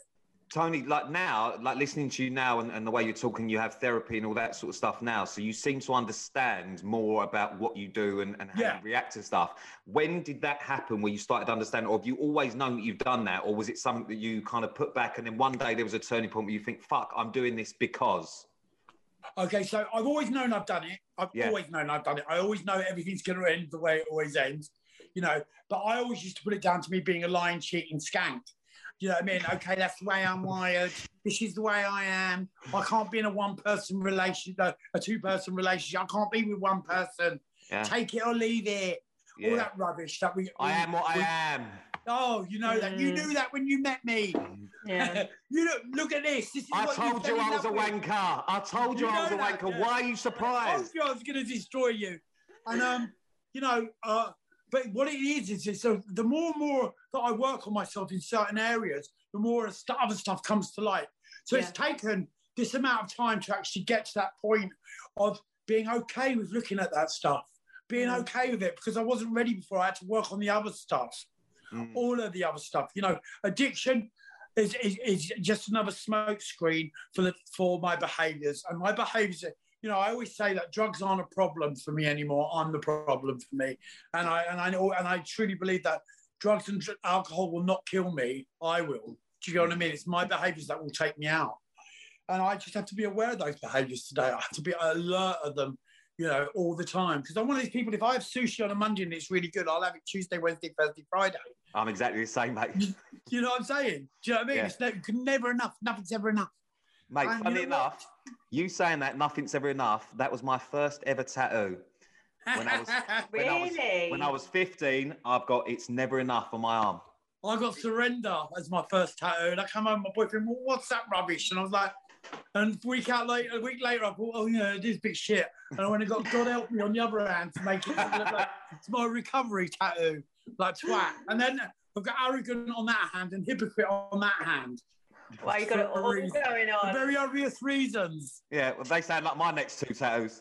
Tony, like now, like listening to you now and, and the way you're talking, you have therapy and all that sort of stuff now. So you seem to understand more about what you do and, and how Yeah. you react to stuff. When did that happen where you started to understand, or have you always known that you've done that? Or was it something that you kind of put back and then one day there was a turning point where you think, fuck, I'm doing this because... Okay, so I've always known I've done it. I've Yeah. always known I've done it. I always know everything's going to end the way it always ends, you know. But I always used to put it down to me being a lying, cheating skank. You know what I mean? Okay, that's the way I'm wired. This is the way I am. I can't be in a one-person relationship, a, a two-person relationship. I can't be with one person. Yeah. Take it or leave it. Yeah. All that rubbish that we. I we, am what we, I am. Oh, you know that. You Mm. knew that when you met me. Yeah. you look, look at this. This is I what told you you fell I was a in love with. wanker. I told you, You I was a know that, wanker. yeah. Why are you I surprised? told you I was going to destroy you. And, um, you know, uh, but what it is, is it's, so the more and more that I work on myself in certain areas, the more st- other stuff comes to light. So it's taken this amount of time to actually get to that point of being okay with looking at that stuff, being Mm. okay with it, because I wasn't ready before. I had to work on the other stuff, Mm. all of the other stuff. You know, addiction is, is, is just another smoke screen for, the, for my behaviours. And my behaviours are, you know, I always say that drugs aren't a problem for me anymore. I'm the problem for me, and I and I know and I truly believe that drugs and dr- alcohol will not kill me. I will. Do you know what I mean? It's my behaviours that will take me out, and I just have to be aware of those behaviours today. I have to be alert of them, you know, all the time, because I'm one of these people. If I have sushi on a Monday and it's really good, I'll have it Tuesday, Wednesday, Thursday, Friday. I'm exactly the same, mate. Do you know what I'm saying? Do you know what I mean? Yeah. It's never, never enough. Nothing's ever enough. Mate, And you funny know what? enough, you saying that nothing's ever enough, that was my first ever tattoo. When I was, when I was, Really? when I was fifteen, I've got It's Never Enough on my arm. I got Surrender as my first tattoo, and I come home, my boyfriend, well, what's that rubbish? And I was like, and a week out later, a week later, I thought, oh yeah, it is big shit. And I went and got God Help Me on the other hand to make it look like it's my recovery tattoo, like twat. And then I've got arrogant on that hand and hypocrite on that hand. Well, you got it all For reasons. going For on. very obvious reasons. Yeah, well, they sound like my next two tattoos.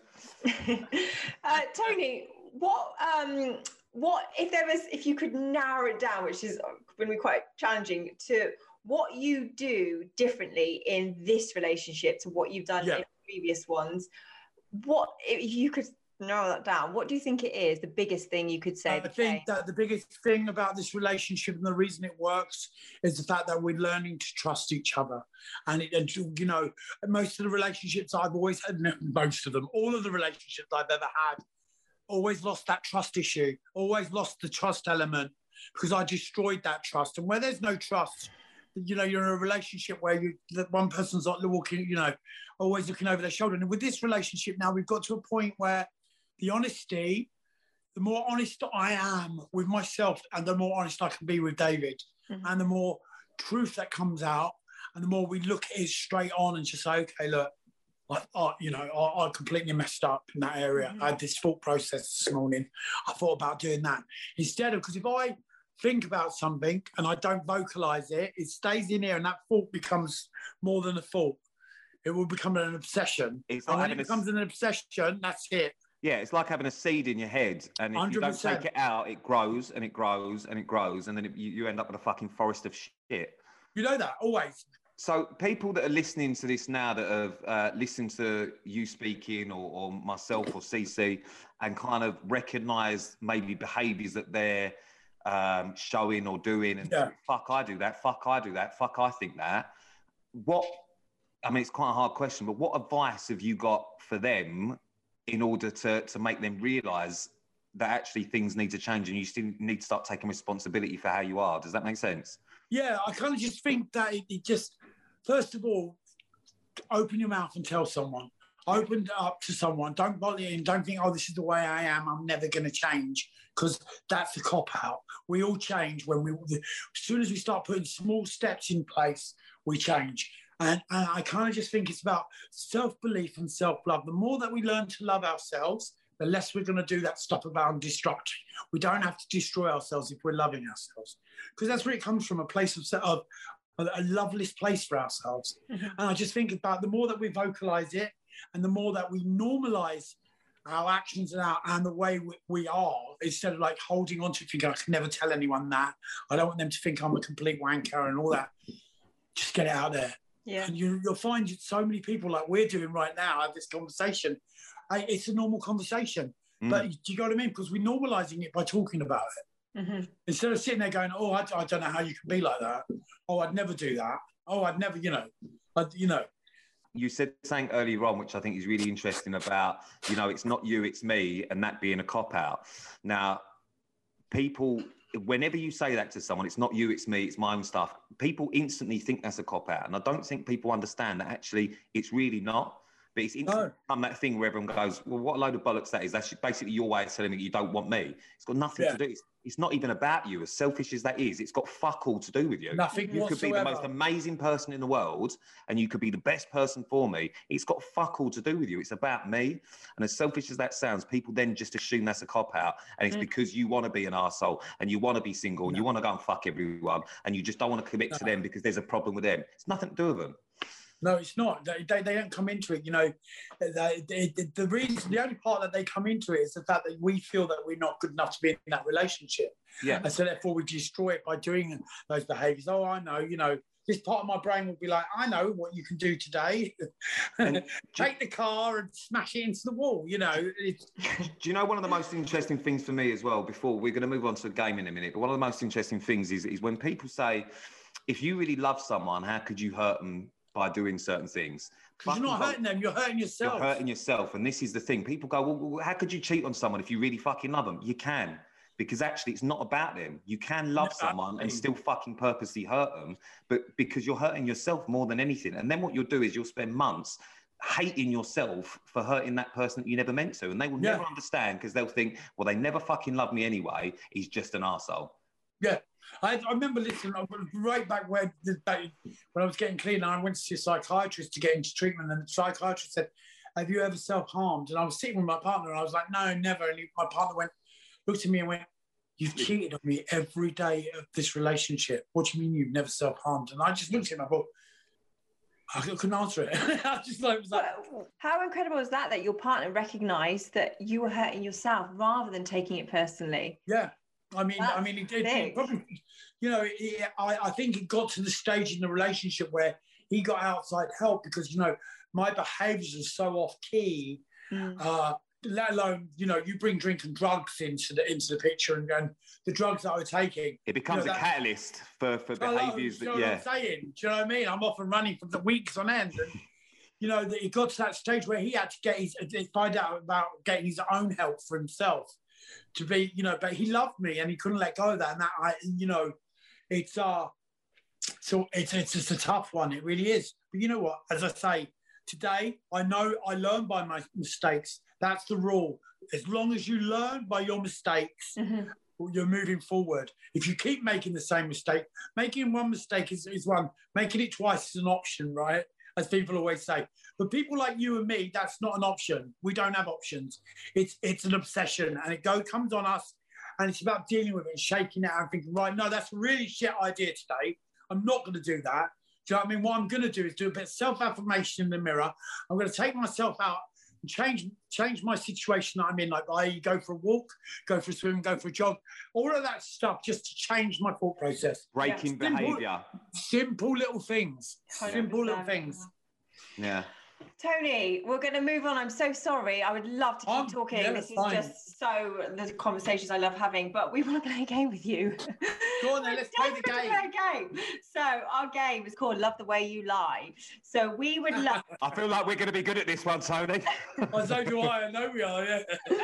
uh, Tony, what um, what if there was if you could narrow it down, which is going to be quite challenging, to what you do differently in this relationship to what you've done Yeah. in previous ones? What if you could narrow that down? What do you think it is? The biggest thing you could say? I think that the biggest thing about this relationship and the reason it works is the fact that we're learning to trust each other. And, it, and you know, most of the relationships I've always had, no, most of them, all of the relationships I've ever had, always lost that trust issue, always lost the trust element because I destroyed that trust. And where there's no trust, you know, you're in a relationship where you, that one person's like walking, you know, always looking over their shoulder. And with this relationship now, we've got to a point where the honesty, the more honest I am with myself and the more honest I can be with David, Mhm. and the more truth that comes out and the more we look at it straight on and just say, okay, look, I, I, you know, I, I completely messed up in that area. Mhm. I had this thought process this morning. I thought about doing that instead of, because if I think about something and I don't vocalize it, it stays in here and that thought becomes more than a thought. It will become an obsession. It's And like when it having a, becomes an obsession, that's it. yeah, it's like having a seed in your head, and if you one hundred don't percent. take it out, it grows and it grows and it grows, and then it, you, you end up with a fucking forest of shit. You know that, always. So people that are listening to this now, that have uh, listened to you speaking, or, or myself or Cece, and kind of recognise maybe behaviours that they're um, showing or doing, and Yeah. fuck, I do that, fuck, I do that, fuck, I think that. What, I mean, it's quite a hard question, but what advice have you got for them in order to, to make them realise that actually things need to change and you still need to start taking responsibility for how you are? Does that make sense? Yeah, I kind of just think that it, it just, first of all, open your mouth and tell someone. Open it up to someone. Don't bottle it in. Don't think, oh, this is the way I am. I'm never going to change, because that's a cop out. We all change when we, as soon as we start putting small steps in place, we change. And, and I kind of just think it's about self-belief and self-love. The more that we learn to love ourselves, the less we're going to do that stuff about destruction. We don't have to destroy ourselves if we're loving ourselves, because that's where it comes from, a place of, of a loveless place for ourselves. Mhm. And I just think about the more that we vocalize it and the more that we normalize our actions and, our, and the way we, we are, instead of like holding on to thinking, I can never tell anyone that. I don't want them to think I'm a complete wanker and all that. just get it out there. Yeah. And you, you'll find so many people like we're doing right now have this conversation. I, it's a normal conversation. Mm. But do you know what I mean? Because we're normalising it by talking about it. Mm-hmm. Instead of sitting there going, oh, I, I don't know how you can be like that. Oh, I'd never do that. Oh, I'd never, you know, I'd, you know. You said something earlier on, which I think is really interesting about, you know, it's not you, it's me, and that being a cop-out. Now, people, whenever you say that to someone, it's not you, it's me, it's my own stuff, people instantly think that's a cop-out. And I don't think people understand that actually it's really not. But it's instantly become that thing where everyone goes, well, what a load of bollocks that is. That's basically your way of telling me you don't want me. It's got nothing yeah. to do. It's, it's not even about you. As selfish as that is, it's got fuck all to do with you. Nothing You whatsoever. Could be the most amazing person in the world and you could be the best person for me. It's got fuck all to do with you. It's about me. And as selfish as that sounds, people then just assume that's a cop-out. And it's mm. because you want to be an arsehole and you want to be single and no. you want to go and fuck everyone and you just don't want to commit no. to them because there's a problem with them. It's nothing to do with them. No, it's not. They, they, they don't come into it, you know. They, they, the reason, the only part that they come into it is the fact that we feel that we're not good enough to be in that relationship. Yeah. And so therefore we destroy it by doing those behaviours. Oh, I know, you know, this part of my brain will be like, I know what you can do today. Take the car and smash it into the wall, you know. It's... Do you know one of the most interesting things for me as well, before we're going to move on to a game in a minute, but one of the most interesting things is, is when people say, if you really love someone, how could you hurt them by doing certain things? Because you're not hurting them, you're hurting yourself. You're hurting yourself. And this is the thing. People go, well, how could you cheat on someone if you really fucking love them? You can. Because actually, it's not about them. You can love no, someone and still fucking purposely hurt them, but because you're hurting yourself more than anything. And then what you'll do is you'll spend months hating yourself for hurting that person that you never meant to. And they will yeah. never understand because they'll think, well, they never fucking love me anyway. He's just an arsehole. Yeah. I, I remember listening right back when, when I was getting clean, I went to see a psychiatrist to get into treatment, and the psychiatrist said, have you ever self-harmed? And I was sitting with my partner, and I was like, no, never. And he, my partner went, looked at me and went, you've cheated on me every day of this relationship. What do you mean you've never self-harmed? And I just looked at him, I thought, I couldn't answer it. I just like, was like, how incredible is that, that your partner recognised that you were hurting yourself rather than taking it personally? Yeah. I mean, That's I mean, it, it, it probably, you know, it, I, I think it got to the stage in the relationship where he got outside help because, you know, my behaviours are so off key. Mm. Uh, let alone, you know, you bring drink and drugs into the into the picture, and, and the drugs that I was taking. It becomes you know, a catalyst for for behaviours. You know that, yeah. what I'm saying? Do you know what I mean? I'm off and running for the weeks on end. And, you know, it got to that stage where he had to get his find out about getting his own help for himself. To be, you know, but he loved me and he couldn't let go of that. And that, I, you know, it's uh, so it's it's just a tough one. It really is. But you know what? As I say, today I know I learn by my mistakes. That's the rule. As long as you learn by your mistakes, mm-hmm. you're moving forward. If you keep making the same mistake, making one mistake is, is one. Making it twice is an option, right? As people always say. But people like you and me, that's not an option. We don't have options. It's it's an obsession, and it go comes on us, and it's about dealing with it and shaking it out and thinking, right, no, that's a really shit idea today. I'm not going to do that. Do you know what I mean? What I'm going to do is do a bit of self-affirmation in the mirror. I'm going to take myself out and change change my situation that I'm in, like I go for a walk, go for a swim, go for a jog, all of that stuff just to change my thought process. Breaking yeah. behaviour. Simple little things. Simple little things. Yeah. Tony, we're going to move on. I'm so sorry. I would love to keep um, talking. Yeah, this is fine. just so the conversations I love having, but we want to play a game with you. Go on then, let's play the game. Play a game. So our game is called Love the Way You Lie. So we would love... I feel like we're going to be good at this one, Tony. Oh, so do I. I know we are, yeah.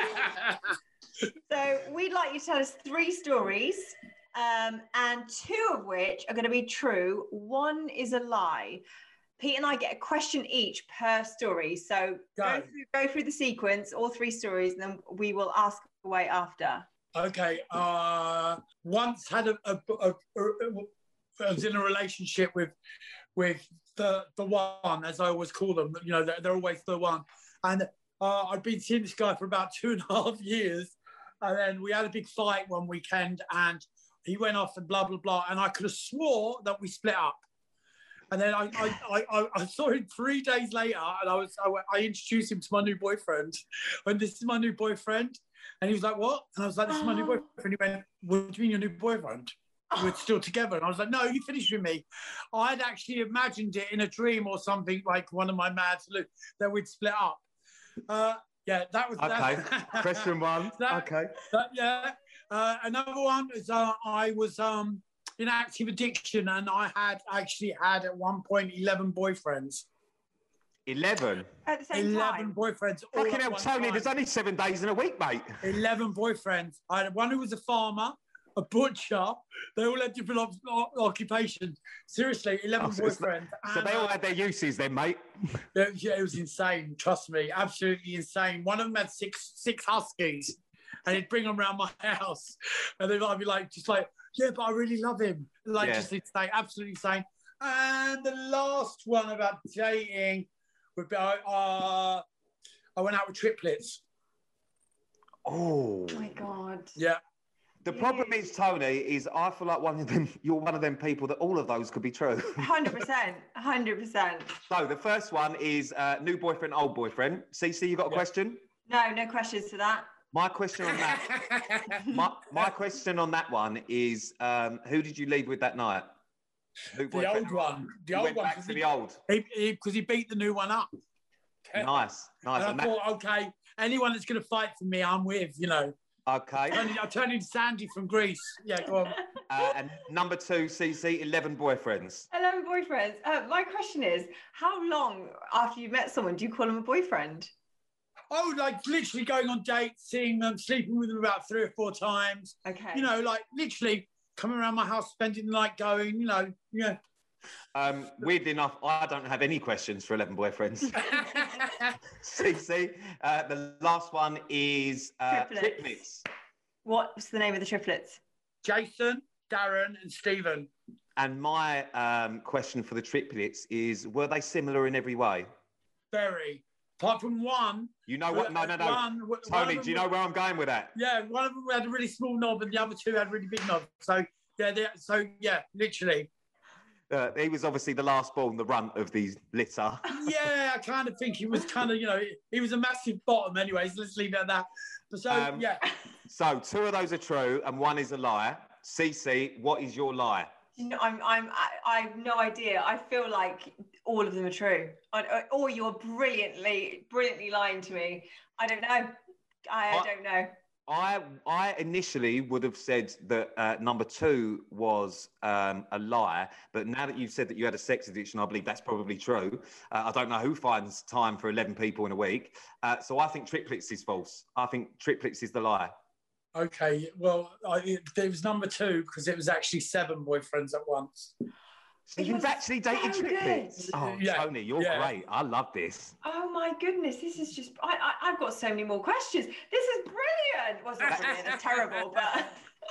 So we'd like you to tell us three stories, um, and two of which are going to be true. One is a lie. Pete and I get a question each per story. So go, go, through, go through the sequence, all three stories, and then we will ask away after. Okay. Uh, once had a, a, a, a, a I was in a relationship with with the the one, as I always call them. You know, they're, they're always the one. And uh, I'd been seeing this guy for about two and a half years. And then we had a big fight one weekend, and he went off and blah, blah, blah. And I could have swore that we split up. And then I, I, I, I saw him three days later, and I was I, I introduced him to my new boyfriend. And this is my new boyfriend. And he was like, what? And I was like, this is my new boyfriend. He went, what do you mean your new boyfriend? we're still together. And I was like, no, you finished with me. I'd actually imagined it in a dream or something, like one of my mad salute, that we'd split up. Uh, yeah, that was... Okay, that. question one. That, okay. That, yeah. Uh, another one is uh, I was um, in active addiction, and I had actually had at one point eleven boyfriends. eleven? At the same eleven time? boyfriends. all Fucking at hell, one Tony, time. there's only seven days in a week, mate. eleven boyfriends. I had one who was a farmer, a butcher. They all had different op- o- occupations. Seriously, eleven Oh, so it's not- boyfriends. So And, they all uh, had their uses then, mate. yeah, yeah, it was insane. Trust me, absolutely insane. One of them had six six huskies, and he'd bring them around my house, and then I'd be like, just like, yeah, but I really love him. Like, Yeah. just insane, absolutely insane. And the last one about dating would be, uh, I went out with triplets. Oh. Oh my God. Yeah. The problem is, Tony, is I feel like one of them, you're one of them people that all of those could be true. one hundred percent. one hundred percent. So the first one is uh, new boyfriend, old boyfriend. Cece, you got a Yeah. question? No, no questions to that. My question on that, my, my question on that one is, um, who did you leave with that night? New The old one. The You old went one. back 'cause to he- the old. Because he, he, 'cause he beat the new one up. Nice, nice. And And I that- thought, okay, anyone that's going to fight for me, I'm with, you know. okay. I I turned into Sandy from Greece. Yeah, go on. Uh, and number two, Cece, eleven boyfriends. eleven boyfriends. Uh, my question is, how long after you've met someone do you call them a boyfriend? Oh, like literally going on dates, seeing them, sleeping with them about three or four times. Okay. You know, like literally coming around my house, spending the night going, you know, yeah. Um, weirdly enough, I don't have any questions for eleven boyfriends. Cece, uh, the last one is uh, Triplets. triplets. What's the name of the triplets? Jason, Darren, and Stephen. And my um, question for the triplets is, were they similar in every way? Very. Apart from one. You know what? No, no, no. One, one Tony, of do you them- know where I'm going with that? Yeah, one of them had a really small knob, and the other two had really big knobs. So yeah, they, so yeah, literally. Uh, he was obviously the last born, the runt of the litter. Yeah, I kind of think he was kind of, you know, he was a massive bottom, anyways. Let's leave it at that. But so Um, yeah, So two of those are true and one is a lie. Cece, what is your lie? You know, I'm, I'm, I, I have no idea. I feel like all of them are true, or, or you're brilliantly, brilliantly lying to me. I don't know. I, I What? don't know. I I initially would have said that uh, number two was um, a lie, but now that you've said that you had a sex addiction, I believe that's probably true. Uh, I don't know who finds time for eleven people in a week, uh, so I think triplets is false. I think triplets is the lie. okay. Well, I, it, it was number two because it was actually seven boyfriends at once. So It you've was actually dated so triplets? good. Oh, Yeah, Tony, you're yeah. great. I love this. Oh my goodness, this is just, I, I, I've got so many more questions. This is brilliant. Well, it's not brilliant, it's terrible, but.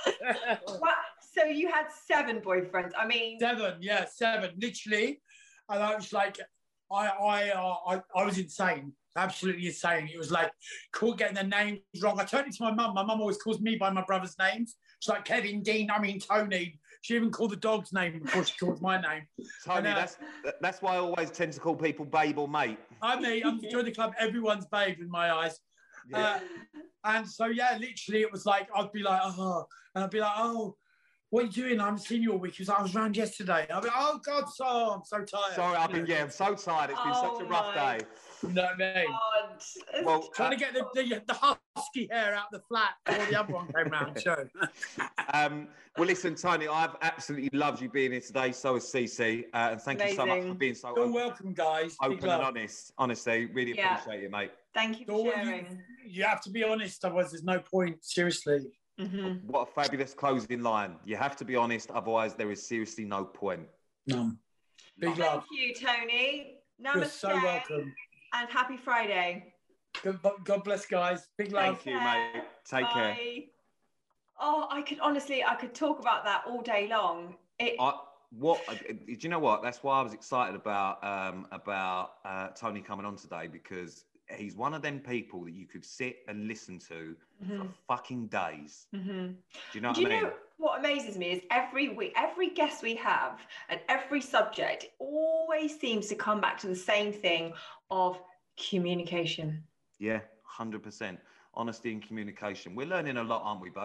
What? So you had seven boyfriends. I mean, Seven, yeah, seven, literally. And I was like, I, I, uh, I, I was insane, absolutely insane. It was like, cool, getting their names wrong. I turned it to my mum. My mum always calls me by my brother's names. She's like Kevin, Dean, I mean Tony. She even called the dog's name before she called my name. Tony, And, uh, that's that's why I always tend to call people babe or mate. I mean, I'm joining the club. Everyone's babe in my eyes. Uh, and so, yeah, literally, it was like, I'd be like, oh, and I'd be like, oh, what are you doing? I haven't seen you all week. He was like, I was around yesterday. I'd be like, oh, God, so I'm so tired. Sorry, I've been, yeah, I'm so tired. It's been Oh such a rough my day. You know what I mean? God. Well, Trying uh, to get the, the, the husky hair out the flat before the other one came round. Sure. um, well, listen, Tony, I've absolutely loved you being here today. So has Cece. Uh, and thank you so much for Amazing. being so You're open, welcome, guys. Big open and love. honest. Honestly, really Yeah. appreciate it, mate. Thank you for All you- sharing. You have to be honest, otherwise there's no point. Seriously. Mhm. What a fabulous closing line. You have to be honest, otherwise there is seriously no point. No. Big Thank love. you, Tony. Namaste. You're so welcome. And happy Friday. God, God bless, guys. Big love. Thank you, mate. Take care. Bye. Oh, I could honestly, I could talk about that all day long. It, I, what do you know? What that's why I was excited about um, about uh, Tony coming on today, because he's one of them people that you could sit and listen to for Mhm. fucking days. Mhm. Do you know what Do you I mean? know what amazes me is every week, every guest we have and every subject always seems to come back to the same thing of communication. Yeah, one hundred percent. Honesty and communication. We're learning a lot, aren't we, babe?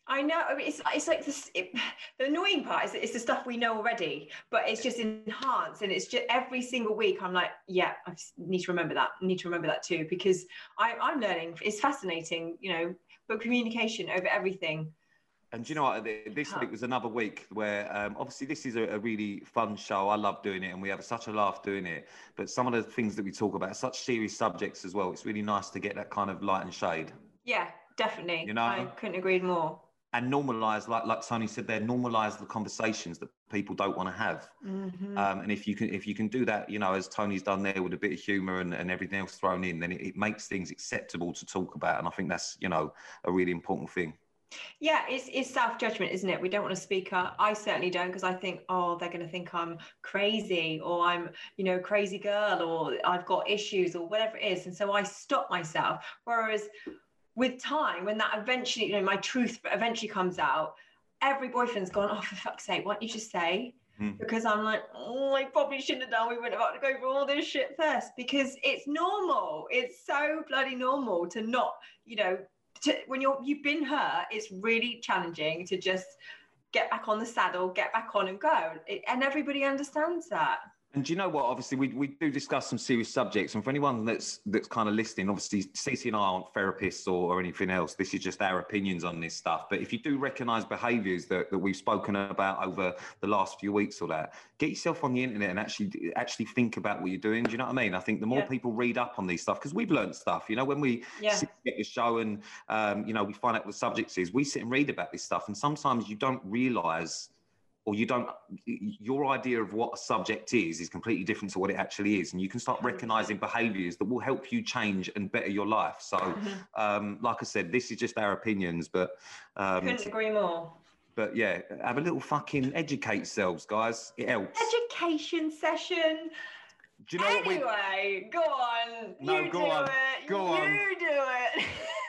I know. I mean, it's it's like this. It, the annoying part is that it's the stuff we know already, but it's just enhanced, and it's just every single week. I'm like, yeah, I need to remember that. I need to remember that too, because I, I'm learning. It's fascinating, you know. But communication over everything. And do you know what? This week was another week where, um, obviously, this is a, a really fun show. I love doing it, and we have such a laugh doing it. But some of the things that we talk about are such serious subjects as well. It's really nice to get that kind of light and shade. Yeah, definitely. You know, I couldn't agree more. And normalise, like like Tony said there, normalise the conversations that people don't want to have. Mm-hmm. Um, and if you can if you can do that, you know, as Tony's done there with a bit of humour and, and everything else thrown in, then it, it makes things acceptable to talk about. And I think that's, you know, a really important thing. Yeah, it's, it's self-judgment, isn't it? We don't want to speak up. I certainly don't, because I think, oh, they're going to think I'm crazy, or I'm, you know, crazy girl, or I've got issues, or whatever it is. And so I stop myself. Whereas with time, when that eventually, you know, my truth eventually comes out, every boyfriend's gone, oh, for fuck's sake, why don't you just say? Mm. Because I'm like, oh, I probably shouldn't have done. We went about to go through all this shit first, because it's normal. It's so bloody normal to not, you know, to, when you're, you've been hurt, it's really challenging to just get back on the saddle, get back on and go. It, and everybody understands that. And do you know what? Obviously, we, we do discuss some serious subjects. And for anyone that's that's kind of listening, obviously, Cece and I aren't therapists or, or anything else. This is just our opinions on this stuff. But if you do recognise behaviours that, that we've spoken about over the last few weeks or that, get yourself on the internet and actually actually think about what you're doing. Do you know what I mean? I think the more yeah. people read up on these stuff, because we've learned stuff, you know, when we yeah. sit at the show and, um, you know, we find out what the subject is, we sit and read about this stuff. And sometimes you don't realise, or you don't, your idea of what a subject is is completely different to what it actually is. And you can start recognising behaviours that will help you change and better your life. So, mm-hmm. um, like I said, this is just our opinions, but... Um, couldn't agree more. But yeah, have a little fucking educate yourselves, guys. It helps. Education session. Do you know anyway, what we... go on. No, you go do on. it. Go you on. You do it.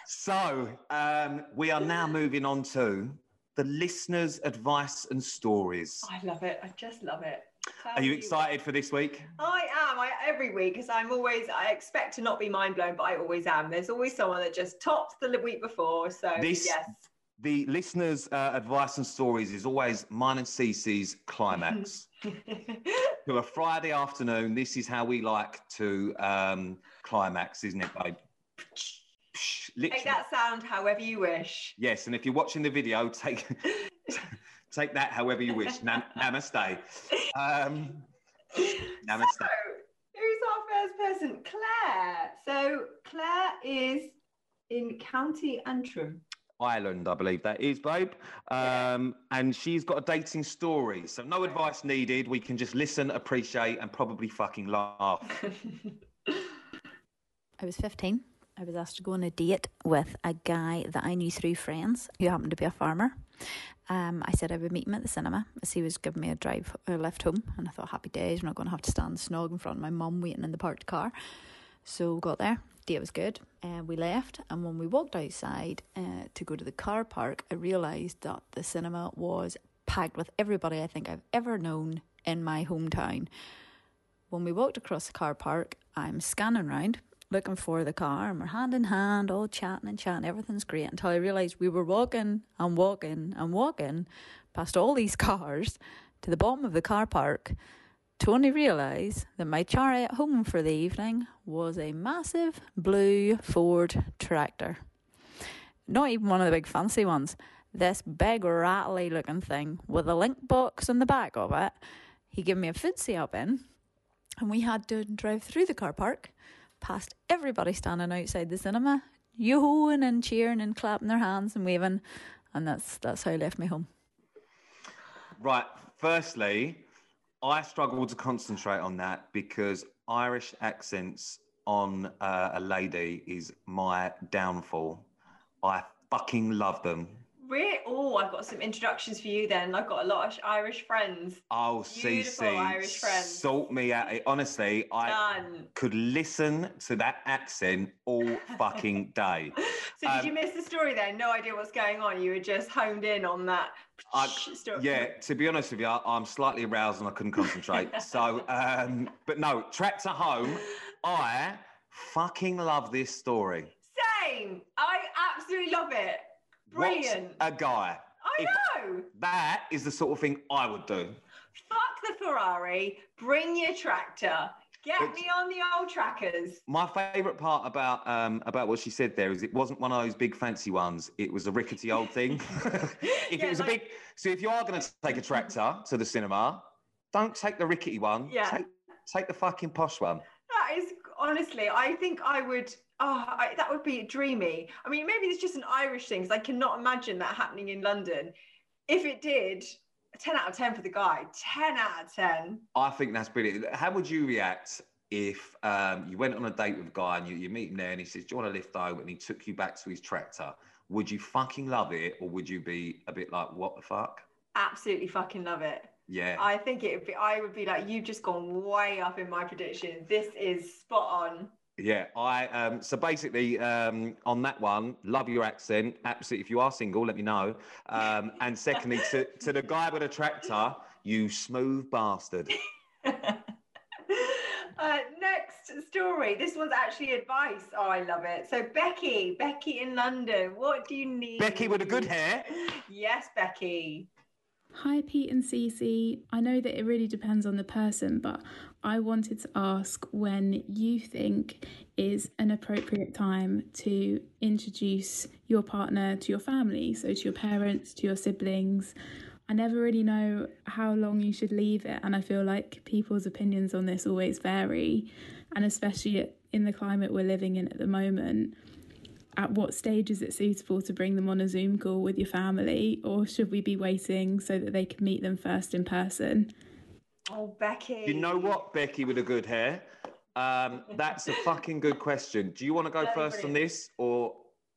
So, um, we are now moving on to the listeners' advice and stories. I love it. I just love it. Tell Are you excited for this week? I am. I every week, because I'm always. I expect to not be mind blown, but I always am. There's always someone that just tops the week before. So this, yes. The listeners' uh, advice and stories is always mine and Cece's climax. To a Friday afternoon, this is how we like to um, climax, isn't it, babe? Literally. Make that sound however you wish. Yes, and if you're watching the video, take take that however you wish. Nam- namaste. Um, namaste. So, who's our first person? Claire. So Claire is in County Antrim. Ireland, I believe that is, babe. Um, yeah. And she's got a dating story. So no advice needed. We can just listen, appreciate, and probably fucking laugh. I was fifteen. I was asked to go on a date with a guy that I knew through friends who happened to be a farmer. Um, I said I would meet him at the cinema as he was giving me a drive, a lift home. And I thought, happy days, we're not going to have to stand snog in front of my mum waiting in the parked car. So we got there. Date was good. And uh, we left. And when we walked outside uh, to go to the car park, I realised that the cinema was packed with everybody I think I've ever known in my hometown. When we walked across the car park, I'm scanning round, looking for the car, and we're hand in hand, all chatting and chatting. Everything's great until I realised we were walking and walking and walking past all these cars to the bottom of the car park to only realise that my chariot home for the evening was a massive blue Ford tractor. Not even one of the big fancy ones. This big rattly looking thing with a link box on the back of it. He gave me a footsie up in, and we had to drive through the car park past everybody standing outside the cinema, yo-hoing and cheering and clapping their hands and waving, and that's that's how I left me home. Right, firstly, I struggle to concentrate on that because Irish accents on uh, a lady is my downfall. I fucking love them. Really? Oh, I've got some introductions for you then. I've got a lot of Irish friends. Oh, Beautiful Cece, Irish friends. Sort me out. Honestly, I Done. could listen to that accent all fucking day. So um, did you miss the story then? No idea what's going on. You were just honed in on that I, story. Yeah, to be honest with you, I'm slightly aroused and I couldn't concentrate. so, um, but no, Tractor Home, I fucking love this story. Same. I absolutely love it. Brilliant. What a guy. I If- know. That is the sort of thing I would do. Fuck the Ferrari. Bring your tractor. Get But- me on the old trackers. My favourite part about um, about what she said there is it wasn't one of those big fancy ones. It was a rickety old thing. if Yeah, it was like- a big, so if you are going to take a tractor to the cinema, don't take the rickety one. Yeah. Take, take the fucking posh one. That is honestly, I think I would. Oh, I, that would be dreamy. I mean, maybe it's just an Irish thing because I cannot imagine that happening in London. If it did, ten out of ten for the guy. ten out of ten. I think that's brilliant. How would you react if um, you went on a date with a guy and you, you meet him there and he says, "Do you want to lift home?" and he took you back to his tractor? Would you fucking love it, or would you be a bit like, "What the fuck"? Absolutely fucking love it. Yeah. I think it would be. I would be like, you've just gone way up in my prediction. This is spot on. Yeah, I um so basically um on that one, love your accent. Absolutely. If you are single, let me know. Um and secondly, to, to the guy with a tractor, you smooth bastard. uh, next story. This one's actually advice. Oh, I love it. So Becky, Becky in London. What do you need? Becky with a good hair. Yes, Becky. Hi, Pete and Cece. I know that it really depends on the person, but I wanted to ask when you think is an appropriate time to introduce your partner to your family, so to your parents, to your siblings. I never really know how long you should leave it, and I feel like people's opinions on this always vary, and especially in the climate we're living in at the moment. At what stage is it suitable to bring them on a Zoom call with your family, or should we be waiting so that they can meet them first in person? Oh, Becky. You know what, Becky with a good hair? Um, that's a fucking good question. Do you want to go Very first on brilliant. this, or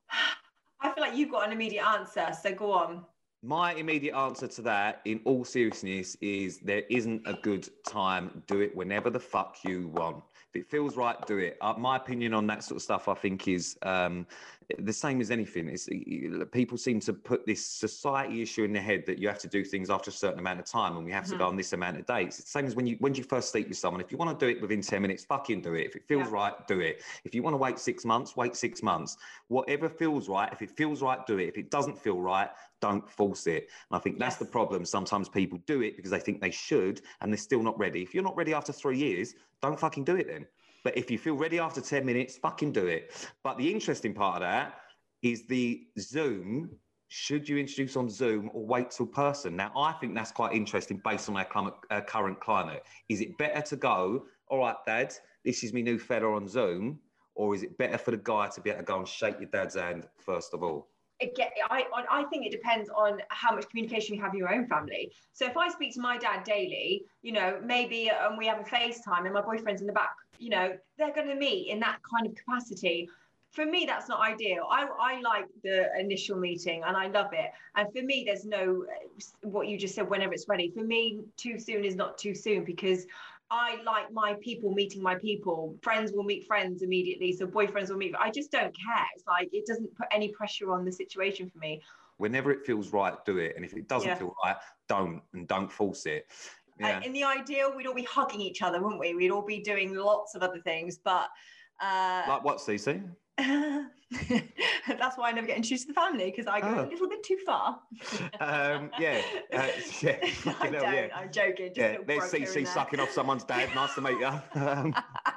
I feel like you've got an immediate answer, so go on. my immediate answer to that, in all seriousness, is there isn't a good time. Do it whenever the fuck you want. If it feels right, do it. Uh, my opinion on that sort of stuff, I think, is um, the same as anything. It's, people seem to put this society issue in their head that you have to do things after a certain amount of time, and we have Mhm. to go on this amount of dates. It's the same as when you when you first sleep with someone. If you want to do it within ten minutes, fucking do it. If it feels Yeah. right, do it. If you want to wait six months, wait six months. Whatever feels right. If it feels right, do it. If it doesn't feel right, don't force it. And I think that's Yes. the problem. Sometimes people do it because they think they should, and they're still not ready. If you're not ready after three years, don't fucking do it then. But if you feel ready after ten minutes, fucking do it. But the interesting part of that is the Zoom. Should you introduce on Zoom or wait till person? Now, I think that's quite interesting based on our climate, uh, current climate. Is it better to go, all right, Dad, this is my new fella on Zoom, or is it better for the guy to be able to go and shake your dad's hand first of all? It get, I, I think it depends on how much communication you have in your own family. So if I speak to my dad daily, you know, maybe um, we have a FaceTime and my boyfriend's in the back, you know, they're going to meet in that kind of capacity. For me, that's not ideal. I, I like the initial meeting and I love it. And for me, there's no, what you just said, whenever it's ready. For me, too soon is not too soon because I like my people meeting my people. Friends will meet friends immediately. So boyfriends will meet. I just don't care. It's like, it doesn't put any pressure on the situation for me. Whenever it feels right, do it. And if it doesn't Yeah. feel right, don't, and don't force it. Yeah. Uh, in the ideal, we'd all be hugging each other, wouldn't we? We'd all be doing lots of other things. But uh, Like what, Cece? that's why I never get introduced to the family because I go Oh. a little bit too far. Um, yeah, uh, yeah, I fucking hell, don't. yeah. I'm joking. Just a Yeah, little there's broke here Cece and there. sucking off someone's dad. Nice to meet you. Um,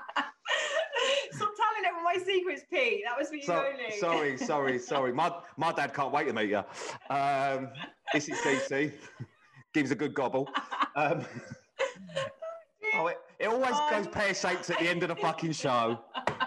Stop telling everyone my secrets, Pete. That was for you so, only. sorry, sorry, sorry. My my dad can't wait to meet you. Um, this is Cece. Gives a good gobble. Um, oh, it, it always goes pear shaped at the end of the fucking show.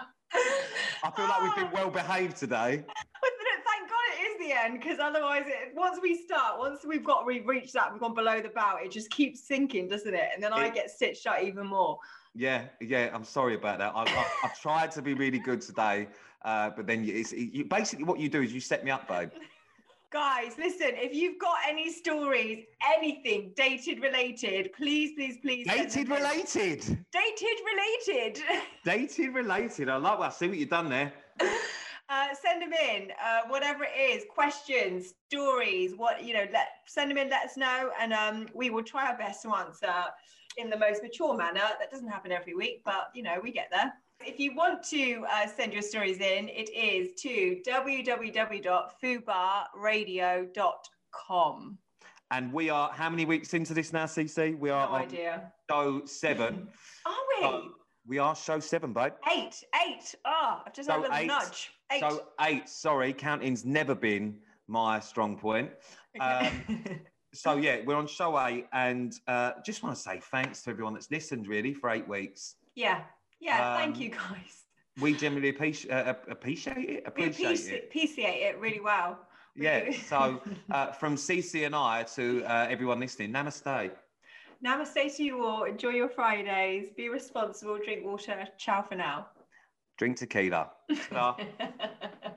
I feel like we've been well behaved today. But thank God it is the end, because otherwise, it, once we start, once we've got we reached that, we've gone below the belt, it just keeps sinking, doesn't it? And then I It- get stitched shut even more. Yeah, yeah. I'm sorry about that. I, I, I've tried to be really good today, uh, but then you, it's, you basically what you do is you set me up, babe. Guys, listen, if you've got any stories, anything dated related, please, please, please. send Dated them in. related. Dated related. Dated related. I like that. I see what you've done there. Uh, send them in, uh, whatever it is, questions, stories, what, you know, let send them in, let us know, and um, we will try our best to answer in the most mature manner. That doesn't happen every week, but, you know, we get there. If you want to uh, send your stories in, it is to w w w dot fubar radio dot com. And we are, how many weeks into this now, C C? We are No on idea. show seven. Are we? So we are show seven, babe. Eight. Eight. Oh, I've just So had a little eight. nudge. Eight. So eight, sorry, counting's never been my strong point. Um, so yeah, we're on show eight, and uh, just want to say thanks to everyone that's listened, really, for eight weeks. yeah. Yeah, Um, thank you, guys. We generally appreciate, uh, appreciate it. We Appreciate appreciate, it. appreciate it really well. We Yeah. do. So uh, from Cece and I to uh, everyone listening, namaste. Namaste to you all. Enjoy your Fridays. Be responsible. Drink water. Ciao for now. Drink tequila. Ta-da.